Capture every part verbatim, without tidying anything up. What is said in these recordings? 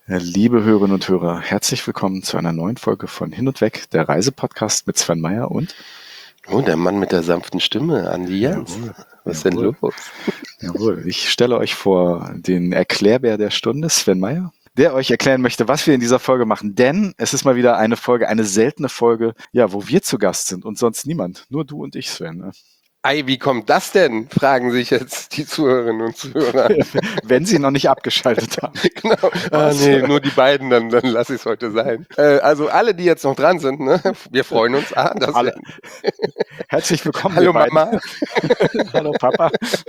Ja, liebe Hörerinnen und Hörer, herzlich willkommen zu einer neuen Folge von Hin und Weg, der Reisepodcast mit Sven Meyer und... Oh, der Mann mit der sanften Stimme, Andi Jans. Jawohl, Was ist jawohl, denn los? Jawohl, ich stelle euch vor den Erklärbär der Stunde, Sven Meyer, der euch erklären möchte, was wir in dieser Folge machen. Denn es ist mal wieder eine Folge, eine seltene Folge, ja, wo wir zu Gast sind und sonst niemand. Nur du und ich, Sven. Ne? Ei, wie kommt das denn? Fragen sich jetzt die Zuhörerinnen und Zuhörer. Wenn sie noch nicht abgeschaltet haben. Genau. Ah, nee, nur die beiden, dann, dann lasse ich es heute sein. Äh, also alle, die jetzt noch dran sind, ne? Wir freuen uns. Ah, das Alle. Herzlich willkommen. Hallo ihr beiden. Mama. Hallo Papa.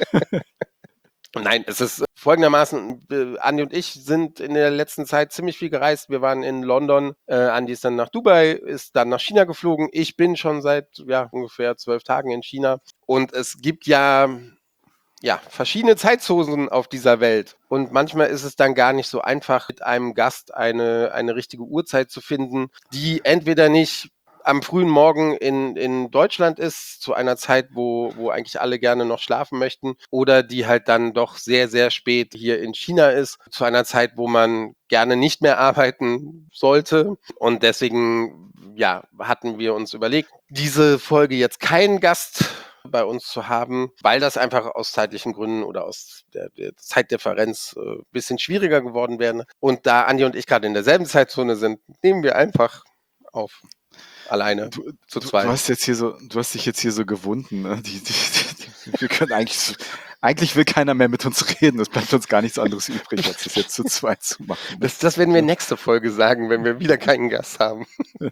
Nein, es ist folgendermaßen, äh, Andi und ich sind in der letzten Zeit ziemlich viel gereist. Wir waren in London, äh, Andi ist dann nach Dubai, ist dann nach China geflogen. Ich bin schon seit ja, ungefähr zwölf Tagen in China. Und es gibt ja, ja verschiedene Zeitzonen auf dieser Welt. Und manchmal ist es dann gar nicht so einfach, mit einem Gast eine, eine richtige Uhrzeit zu finden, die entweder nicht am frühen Morgen in, in Deutschland ist, zu einer Zeit, wo, wo eigentlich alle gerne noch schlafen möchten, oder die halt dann doch sehr, sehr spät hier in China ist, zu einer Zeit, wo man gerne nicht mehr arbeiten sollte. Und deswegen, ja, hatten wir uns überlegt, diese Folge jetzt keinen Gast bei uns zu haben, weil das einfach aus zeitlichen Gründen oder aus der, der Zeitdifferenz ein äh, bisschen schwieriger geworden wäre. Und da Andi und ich gerade in derselben Zeitzone sind, nehmen wir einfach auf. Alleine, du, zu du, zweit. Du hast jetzt hier so, du hast dich jetzt hier so gewunden. Ne? Die, die, die, wir können eigentlich, eigentlich will keiner mehr mit uns reden. Es bleibt uns gar nichts anderes übrig, als das jetzt zu zweit zu machen. Ne? Das, das werden wir nächste Folge sagen, wenn wir wieder keinen Gast haben.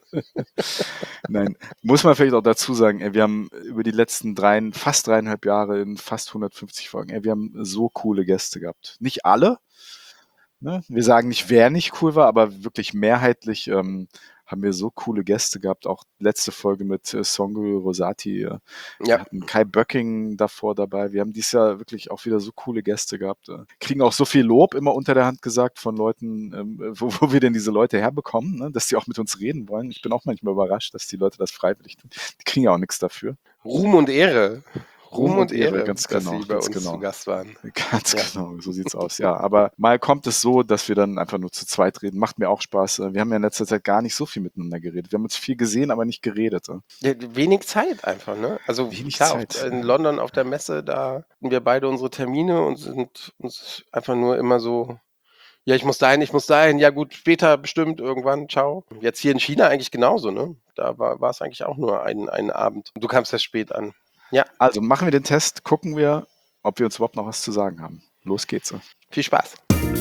Nein, muss man vielleicht auch dazu sagen, wir haben über die letzten drei, fast dreieinhalb Jahre in fast hundertfünfzig Folgen, wir haben so coole Gäste gehabt. Nicht alle. Ne? Wir sagen nicht, wer nicht cool war, aber wirklich mehrheitlich ähm, haben wir so coole Gäste gehabt. Auch letzte Folge mit äh, Songo Rosati. Äh, Ja. Wir hatten Kai Böcking davor dabei. Wir haben dieses Jahr wirklich auch wieder so coole Gäste gehabt. Äh, kriegen auch so viel Lob immer unter der Hand gesagt von Leuten, ähm, wo, wo wir denn diese Leute herbekommen, ne? Dass die auch mit uns reden wollen. Ich bin auch manchmal überrascht, dass die Leute das freiwillig tun. Die kriegen ja auch nichts dafür. Ruhm und Ehre. Ruhm und Ehre, ganz dass genau, Sie bei ganz uns genau. zu Gast waren. Ganz Ja. genau, so sieht's aus. Ja, aber mal kommt es so, dass wir dann einfach nur zu zweit reden. Macht mir auch Spaß. Wir haben ja in letzter Zeit gar nicht so viel miteinander geredet. Wir haben uns viel gesehen, aber nicht geredet. Ja, wenig Zeit einfach, ne? Also Wenig klar, Zeit, auf, in ja. London auf der Messe, da hatten wir beide unsere Termine und sind uns einfach nur immer so, ja, ich muss dahin, ich muss dahin, ja gut, später bestimmt, irgendwann, ciao. Jetzt hier in China eigentlich genauso, ne? Da war, war es eigentlich auch nur ein, ein Abend. Du kamst erst spät an. Ja. Also machen wir den Test, gucken wir, ob wir uns überhaupt noch was zu sagen haben. Los geht's. Viel Spaß.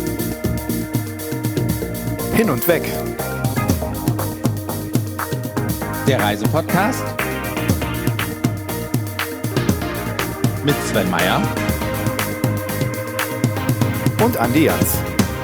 Hin und weg. Der Reisepodcast mit Sven Meyer Und Andi Jans.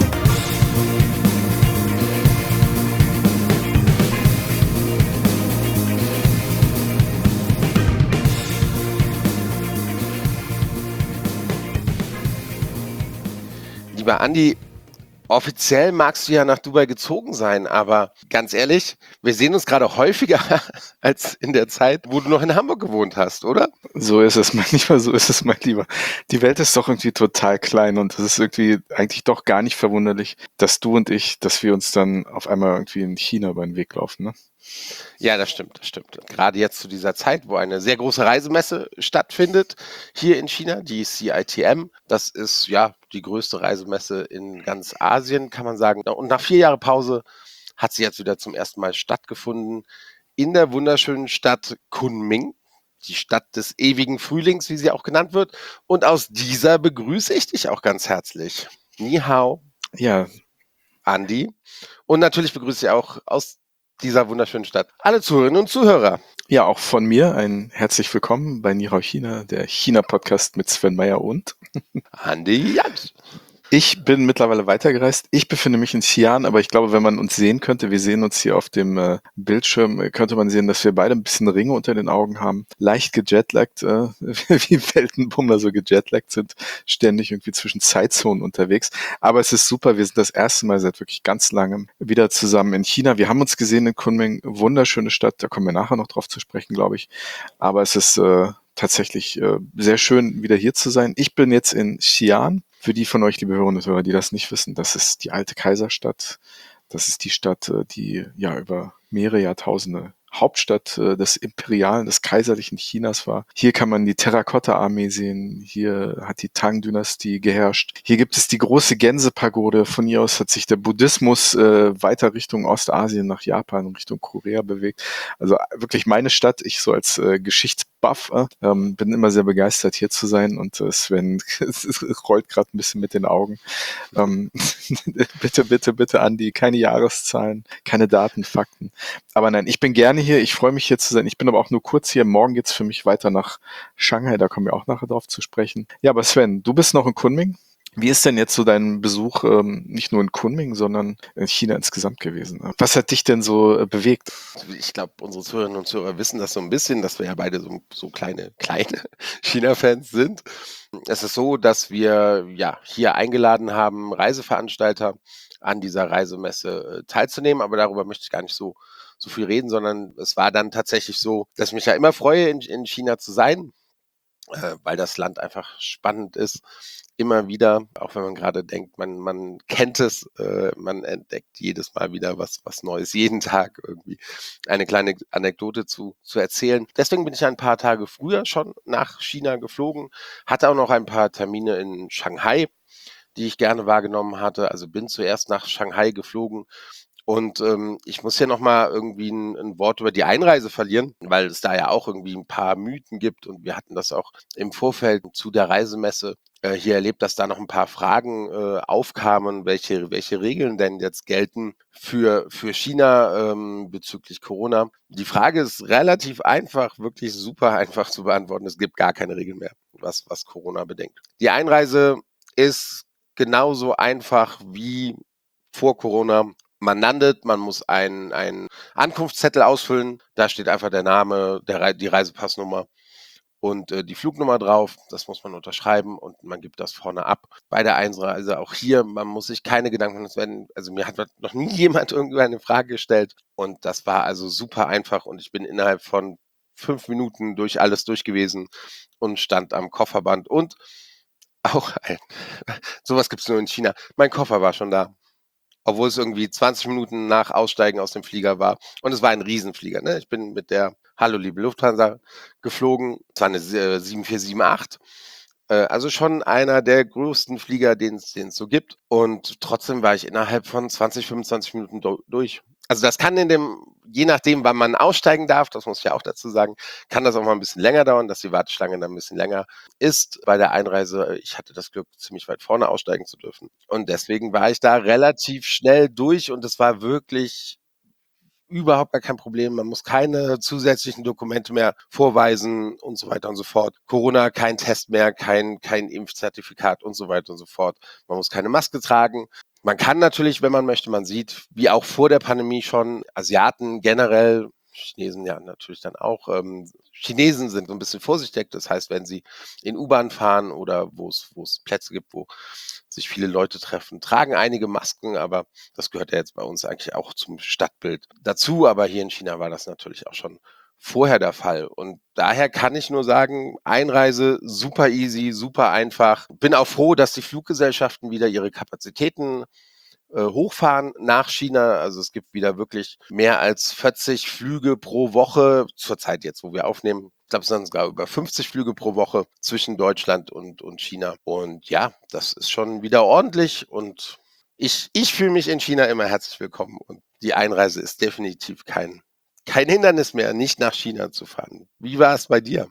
Lieber Andi, offiziell magst du ja nach Dubai gezogen sein, aber ganz ehrlich, wir sehen uns gerade häufiger als in der Zeit, wo du noch in Hamburg gewohnt hast, oder? So ist es, mein Lieber, so ist es, mein Lieber. Die Welt ist doch irgendwie total klein und es ist irgendwie eigentlich doch gar nicht verwunderlich, dass du und ich, dass wir uns dann auf einmal irgendwie in China über den Weg laufen, ne? Ja, das stimmt, das stimmt. Gerade jetzt zu dieser Zeit, wo eine sehr große Reisemesse stattfindet, hier in China, die C I T M. Das ist ja die größte Reisemesse in ganz Asien, kann man sagen. Und nach vier Jahren Pause hat sie jetzt wieder zum ersten Mal stattgefunden in der wunderschönen Stadt Kunming, die Stadt des ewigen Frühlings, wie sie auch genannt wird. Und aus dieser begrüße ich dich auch ganz herzlich. Ni hao, Ja, Andi. Und natürlich begrüße ich auch aus dieser wunderschönen Stadt alle Zuhörerinnen und Zuhörer. ja, auch von mir ein herzlich willkommen bei Nihao China, der China-Podcast mit Sven Meyer und Andi Jans. Ich bin mittlerweile weitergereist. Ich befinde mich in Xi'an, aber ich glaube, wenn man uns sehen könnte, wir sehen uns hier auf dem äh, Bildschirm, äh, könnte man sehen, dass wir beide ein bisschen Ringe unter den Augen haben. Leicht gejetlaggt, äh, wie Weltenbummler so gejetlaggt sind, ständig irgendwie zwischen Zeitzonen unterwegs. Aber es ist super, wir sind das erste Mal seit wirklich ganz langem wieder zusammen in China. Wir haben uns gesehen in Kunming, wunderschöne Stadt, da kommen wir nachher noch drauf zu sprechen, glaube ich. Aber es ist äh, tatsächlich äh, sehr schön, wieder hier zu sein. Ich bin jetzt in Xi'an. Für die von euch, liebe Hörerinnen und Hörer, die das nicht wissen, das ist die alte Kaiserstadt. Das ist die Stadt, äh, die ja über mehrere Jahrtausende Hauptstadt äh, des imperialen, des kaiserlichen Chinas war. Hier kann man die Terrakotta-Armee sehen. Hier hat die Tang-Dynastie geherrscht. Hier gibt es die große Gänsepagode. Von hier aus hat sich der Buddhismus äh, weiter Richtung Ostasien, nach Japan und Richtung Korea bewegt. Also äh, wirklich meine Stadt. Ich so als äh, Geschichtsbuff äh, ähm, bin immer sehr begeistert, hier zu sein. Und äh, Sven rollt gerade ein bisschen mit den Augen. Ähm, bitte, bitte, bitte, Andi, keine Jahreszahlen, keine Daten, Fakten. Aber nein, ich bin gerne hier. Ich freue mich hier zu sein. Ich bin aber auch nur kurz hier. Morgen geht's für mich weiter nach Shanghai. Da kommen wir auch nachher drauf zu sprechen. Ja, aber Sven, du bist noch in Kunming. Wie ist denn jetzt so dein Besuch ähm, nicht nur in Kunming, sondern in China insgesamt gewesen? Was hat dich denn so äh, bewegt? Ich glaube, unsere Zuhörerinnen und Zuhörer wissen das so ein bisschen, dass wir ja beide so, so kleine, kleine China-Fans sind. Es ist so, dass wir ja hier eingeladen haben, Reiseveranstalter an dieser Reisemesse äh, teilzunehmen, aber darüber möchte ich gar nicht so so viel reden, sondern es war dann tatsächlich so, dass ich mich ja immer freue, in, in China zu sein, äh, weil das Land einfach spannend ist. Immer wieder, auch wenn man gerade denkt, man, man kennt es, äh, man entdeckt jedes Mal wieder was, was Neues, jeden Tag irgendwie eine kleine Anekdote zu, zu erzählen. Deswegen bin ich ein paar Tage früher schon nach China geflogen, hatte auch noch ein paar Termine in Shanghai, die ich gerne wahrgenommen hatte. Also bin zuerst nach Shanghai geflogen. Und ähm, ich muss hier nochmal irgendwie ein, ein Wort über die Einreise verlieren, weil es da ja auch irgendwie ein paar Mythen gibt und wir hatten das auch im Vorfeld zu der Reisemesse äh, hier erlebt, dass da noch ein paar Fragen äh, aufkamen, welche welche Regeln denn jetzt gelten für für China ähm, bezüglich Corona. Die Frage ist relativ einfach, wirklich super einfach zu beantworten. Es gibt gar keine Regeln mehr, was was Corona bedenkt. Die Einreise ist genauso einfach wie vor Corona. Man landet, man muss einen, einen Ankunftszettel ausfüllen. Da steht einfach der Name, der Re- die Reisepassnummer und äh, die Flugnummer drauf. Das muss man unterschreiben und man gibt das vorne ab. Bei der Einreise auch hier, man muss sich keine Gedanken machen. Es werden, also mir hat noch nie jemand irgendwie eine Frage gestellt und das war also super einfach und ich bin innerhalb von fünf Minuten durch alles durch gewesen und stand am Kofferband und auch ein, sowas gibt's nur in China. Mein Koffer war schon da. Obwohl es irgendwie zwanzig Minuten nach Aussteigen aus dem Flieger war. Und es war ein Riesenflieger. Ne? Ich bin mit der Hallo liebe Lufthansa geflogen. Es war eine äh, sieben vier sieben acht. Äh, also schon einer der größten Flieger, den es so gibt. Und trotzdem war ich innerhalb von zwanzig, fünfundzwanzig Minuten do- durch. Also das kann in dem, je nachdem, wann man aussteigen darf, das muss ich ja auch dazu sagen, kann das auch mal ein bisschen länger dauern, dass die Warteschlange dann ein bisschen länger ist. Bei der Einreise, ich hatte das Glück, ziemlich weit vorne aussteigen zu dürfen. Und deswegen war ich da relativ schnell durch und es war wirklich überhaupt gar kein Problem. Man muss keine zusätzlichen Dokumente mehr vorweisen und so weiter und so fort. Corona, kein Test mehr, kein, kein Impfzertifikat und so weiter und so fort. Man muss keine Maske tragen. Man kann natürlich, wenn man möchte, man sieht, wie auch vor der Pandemie schon, Asiaten generell, Chinesen ja natürlich dann auch, ähm, Chinesen sind so ein bisschen vorsichtig. Das heißt, wenn sie in U-Bahn fahren oder wo es, wo es Plätze gibt, wo sich viele Leute treffen, tragen einige Masken, aber das gehört ja jetzt bei uns eigentlich auch zum Stadtbild dazu. Aber hier in China war das natürlich auch schon vorher der Fall. Und daher kann ich nur sagen, Einreise super easy, super einfach. Bin auch froh, dass die Fluggesellschaften wieder ihre Kapazitäten äh, hochfahren nach China. Also es gibt wieder wirklich mehr als vierzig Flüge pro Woche, zurzeit jetzt, wo wir aufnehmen. Ich glaube, es sind sogar über fünfzig Flüge pro Woche zwischen Deutschland und, und China. Und ja, das ist schon wieder ordentlich und ich, ich fühle mich in China immer herzlich willkommen und die Einreise ist definitiv kein, kein Hindernis mehr, nicht nach China zu fahren. Wie war es bei dir?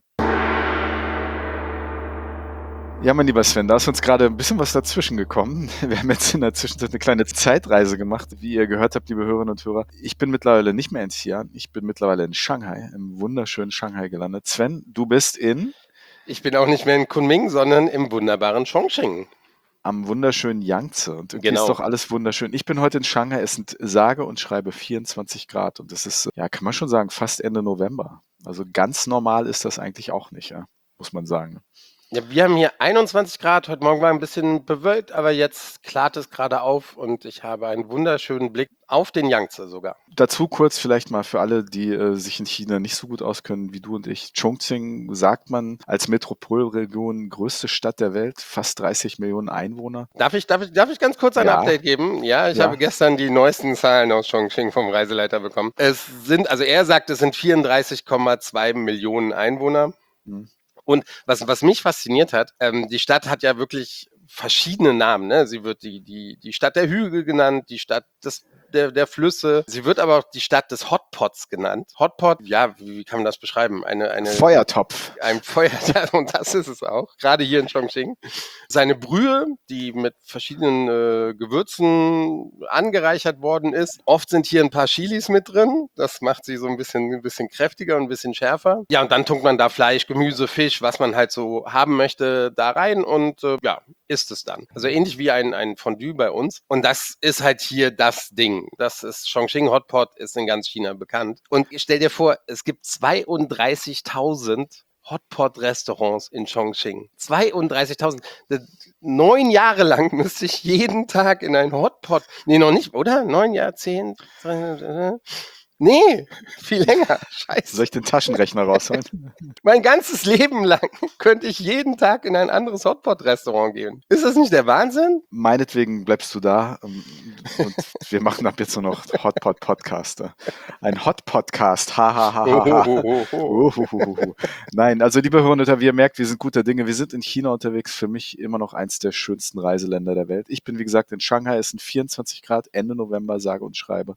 Ja, mein lieber Sven, da ist uns gerade ein bisschen was dazwischen gekommen. Wir haben jetzt in der Zwischenzeit eine kleine Zeitreise gemacht, wie ihr gehört habt, liebe Hörerinnen und Hörer. Ich bin mittlerweile nicht mehr in Xi'an, ich bin mittlerweile in Shanghai, im wunderschönen Shanghai gelandet. Sven, du bist in? Ich bin auch nicht mehr in Kunming, sondern im wunderbaren Chongqing. Am wunderschönen Yangtze. Und irgendwie Genau. ist doch alles wunderschön. Ich bin heute in Shanghai, es sind sage und schreibe vierundzwanzig Grad und es ist, ja, kann man schon sagen, fast Ende November. Also ganz normal ist das eigentlich auch nicht, ja, muss man sagen. Ja, wir haben hier einundzwanzig Grad. Heute Morgen war ein bisschen bewölkt, aber jetzt klart es gerade auf und ich habe einen wunderschönen Blick auf den Yangtze sogar. Dazu kurz vielleicht mal für alle, die äh, sich in China nicht so gut auskennen wie du und ich. Chongqing sagt man als Metropolregion größte Stadt der Welt, fast dreißig Millionen Einwohner. Darf ich, darf ich, darf ich ganz kurz ein Ja. Update geben? Ja, ich Ja. habe gestern die neuesten Zahlen aus Chongqing vom Reiseleiter bekommen. Es sind, also er sagt, es sind vierunddreißig Komma zwei Millionen Einwohner. Hm. Und was, was mich fasziniert hat, ähm, die Stadt hat ja wirklich verschiedene Namen. Ne? Sie wird die, die, die Stadt der Hügel genannt, die Stadt des, der, der Flüsse. Sie wird aber auch die Stadt des Hotpots genannt. Hotpot, ja, wie, wie kann man das beschreiben? Eine, eine, Feuertopf. Ein Feuer, ja, und das ist es auch, gerade hier in Chongqing. Seine Brühe, die mit verschiedenen äh, Gewürzen angereichert worden ist. Oft sind hier ein paar Chilis mit drin. Das macht sie so ein bisschen, ein bisschen kräftiger und ein bisschen schärfer. Ja, und dann tunkt man da Fleisch, Gemüse, Fisch, was man halt so haben möchte, da rein und äh, ja, isst es dann. Also ähnlich wie ein, ein Fondue bei uns. Und das ist halt hier das Ding. Das ist Chongqing Hotpot, ist in ganz China bekannt. Und stell dir vor, es gibt zweiunddreißigtausend Hotpot-Restaurants in Chongqing. zweiunddreißigtausend. Neun Jahre lang müsste ich jeden Tag in ein Hotpot. Nee, noch nicht, oder? Neun Jahre, zehn. Nee, viel länger. Scheiße. Soll ich den Taschenrechner rausholen? Mein ganzes Leben lang könnte ich jeden Tag in ein anderes Hotpot-Restaurant gehen. Ist das nicht der Wahnsinn? Meinetwegen bleibst du da ähm, und wir machen ab jetzt nur noch Hotpot-Podcast. Ein Hot-Podcast. Ha, ha, ha, ha, ha. Uhuhuhu. Nein, also liebe Hörer, wie ihr merkt, wir sind guter Dinge. Wir sind in China unterwegs. Für mich immer noch eins der schönsten Reiseländer der Welt. Ich bin, wie gesagt, in Shanghai. Es sind vierundzwanzig Grad, Ende November, sage und schreibe.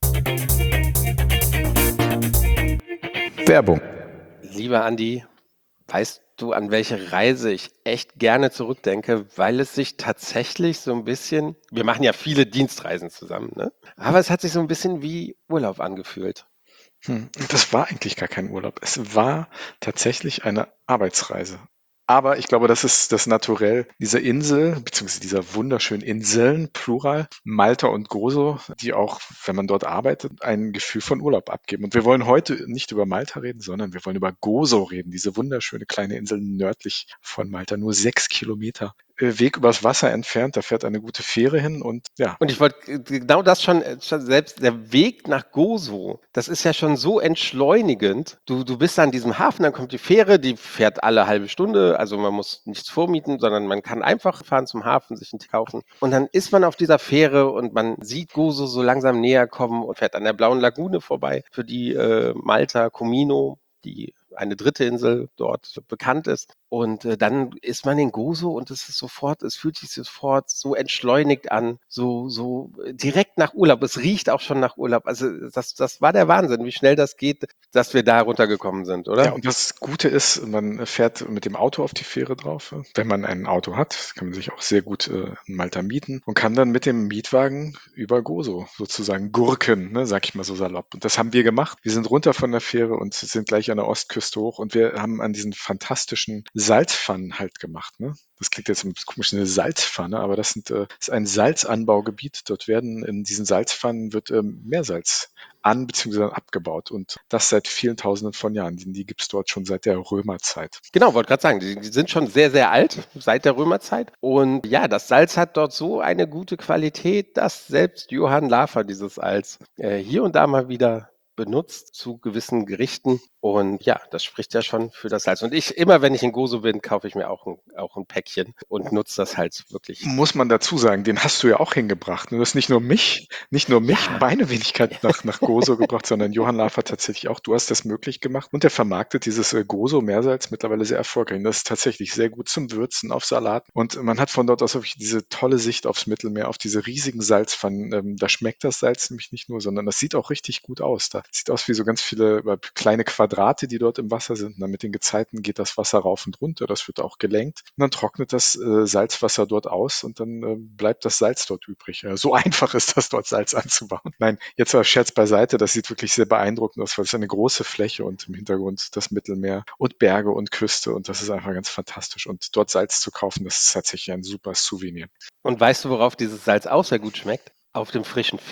Werbung. Lieber Andi, weißt du, an welche Reise ich echt gerne zurückdenke, weil es sich tatsächlich so ein bisschen, wir machen ja viele Dienstreisen zusammen, ne? Aber es hat sich so ein bisschen wie Urlaub angefühlt. Hm, das war eigentlich gar kein Urlaub. Es war tatsächlich eine Arbeitsreise. Aber ich glaube, das ist das Naturell dieser Insel, beziehungsweise dieser wunderschönen Inseln, Plural, Malta und Gozo, die auch, wenn man dort arbeitet, ein Gefühl von Urlaub abgeben. Und wir wollen heute nicht über Malta reden, sondern wir wollen über Gozo reden, diese wunderschöne kleine Insel nördlich von Malta, nur sechs Kilometer Weg übers Wasser entfernt, da fährt eine gute Fähre hin und ja. Und ich wollte genau das schon, schon selbst, der Weg nach Gozo, das ist ja schon so entschleunigend. Du, du bist an diesem Hafen, dann kommt die Fähre, die fährt alle halbe Stunde, also man muss nichts vormieten, sondern man kann einfach fahren zum Hafen, sich einen Ticket kaufen. Und dann ist man auf dieser Fähre und man sieht Gozo so langsam näher kommen und fährt an der Blauen Lagune vorbei, für die äh, Malta, Comino, die eine dritte Insel dort bekannt ist. Und äh, dann ist man in Gozo und es ist sofort, es fühlt sich sofort so entschleunigt an, so, so direkt nach Urlaub. Es riecht auch schon nach Urlaub. Also das, das war der Wahnsinn, wie schnell das geht, dass wir da runtergekommen sind, oder? Ja, und das Gute ist, man fährt mit dem Auto auf die Fähre drauf. Wenn man ein Auto hat, kann man sich auch sehr gut äh, in Malta mieten und kann dann mit dem Mietwagen über Gozo sozusagen gurken, ne, sag ich mal so salopp. Und das haben wir gemacht. Wir sind runter von der Fähre und sind gleich an der Ostküste hoch und wir haben an diesen fantastischen Salzpfannen halt gemacht. Ne? Das klingt jetzt ein bisschen komisch, eine Salzpfanne, aber das, sind, äh, das ist ein Salzanbaugebiet. Dort werden in diesen Salzpfannen wird ähm, Meersalz an bzw. abgebaut und das seit vielen Tausenden von Jahren. Die, die gibt es dort schon seit der Römerzeit. Genau, wollte gerade sagen, die, die sind schon sehr, sehr alt, seit der Römerzeit. Und ja, das Salz hat dort so eine gute Qualität, dass selbst Johann Lafer dieses Salz äh, hier und da mal wieder benutzt zu gewissen Gerichten. Und ja, das spricht ja schon für das Salz. Und ich, immer wenn ich in Gozo bin, kaufe ich mir auch ein, auch ein Päckchen und nutze das halt wirklich. Muss man dazu sagen, den hast du ja auch hingebracht. Du hast nicht nur mich, nicht nur mich, Ja. meine Wenigkeit nach, nach Gozo gebracht, sondern Johann Lafer tatsächlich auch. Du hast das möglich gemacht und der vermarktet dieses äh, Gozo-Meersalz mittlerweile sehr erfolgreich. Und das ist tatsächlich sehr gut zum Würzen auf Salat. Und man hat von dort aus wirklich diese tolle Sicht aufs Mittelmeer, auf diese riesigen Salzpfannen. Ähm, da schmeckt das Salz nämlich nicht nur, sondern das sieht auch richtig gut aus. Da sieht aus wie so ganz viele äh, kleine Quadrate, die dort im Wasser sind. Und dann mit den Gezeiten geht das Wasser rauf und runter. Das wird auch gelenkt. Und dann trocknet das äh, Salzwasser dort aus und dann äh, bleibt das Salz dort übrig. Ja, so einfach ist das, dort Salz anzubauen. Nein, jetzt war Scherz beiseite. Das sieht wirklich sehr beeindruckend aus, weil es eine große Fläche und im Hintergrund das Mittelmeer und Berge und Küste. Und das ist einfach ganz fantastisch. Und dort Salz zu kaufen, das ist tatsächlich ein super Souvenir. Und weißt du, worauf dieses Salz auch sehr gut schmeckt? Auf dem frischen Fisch.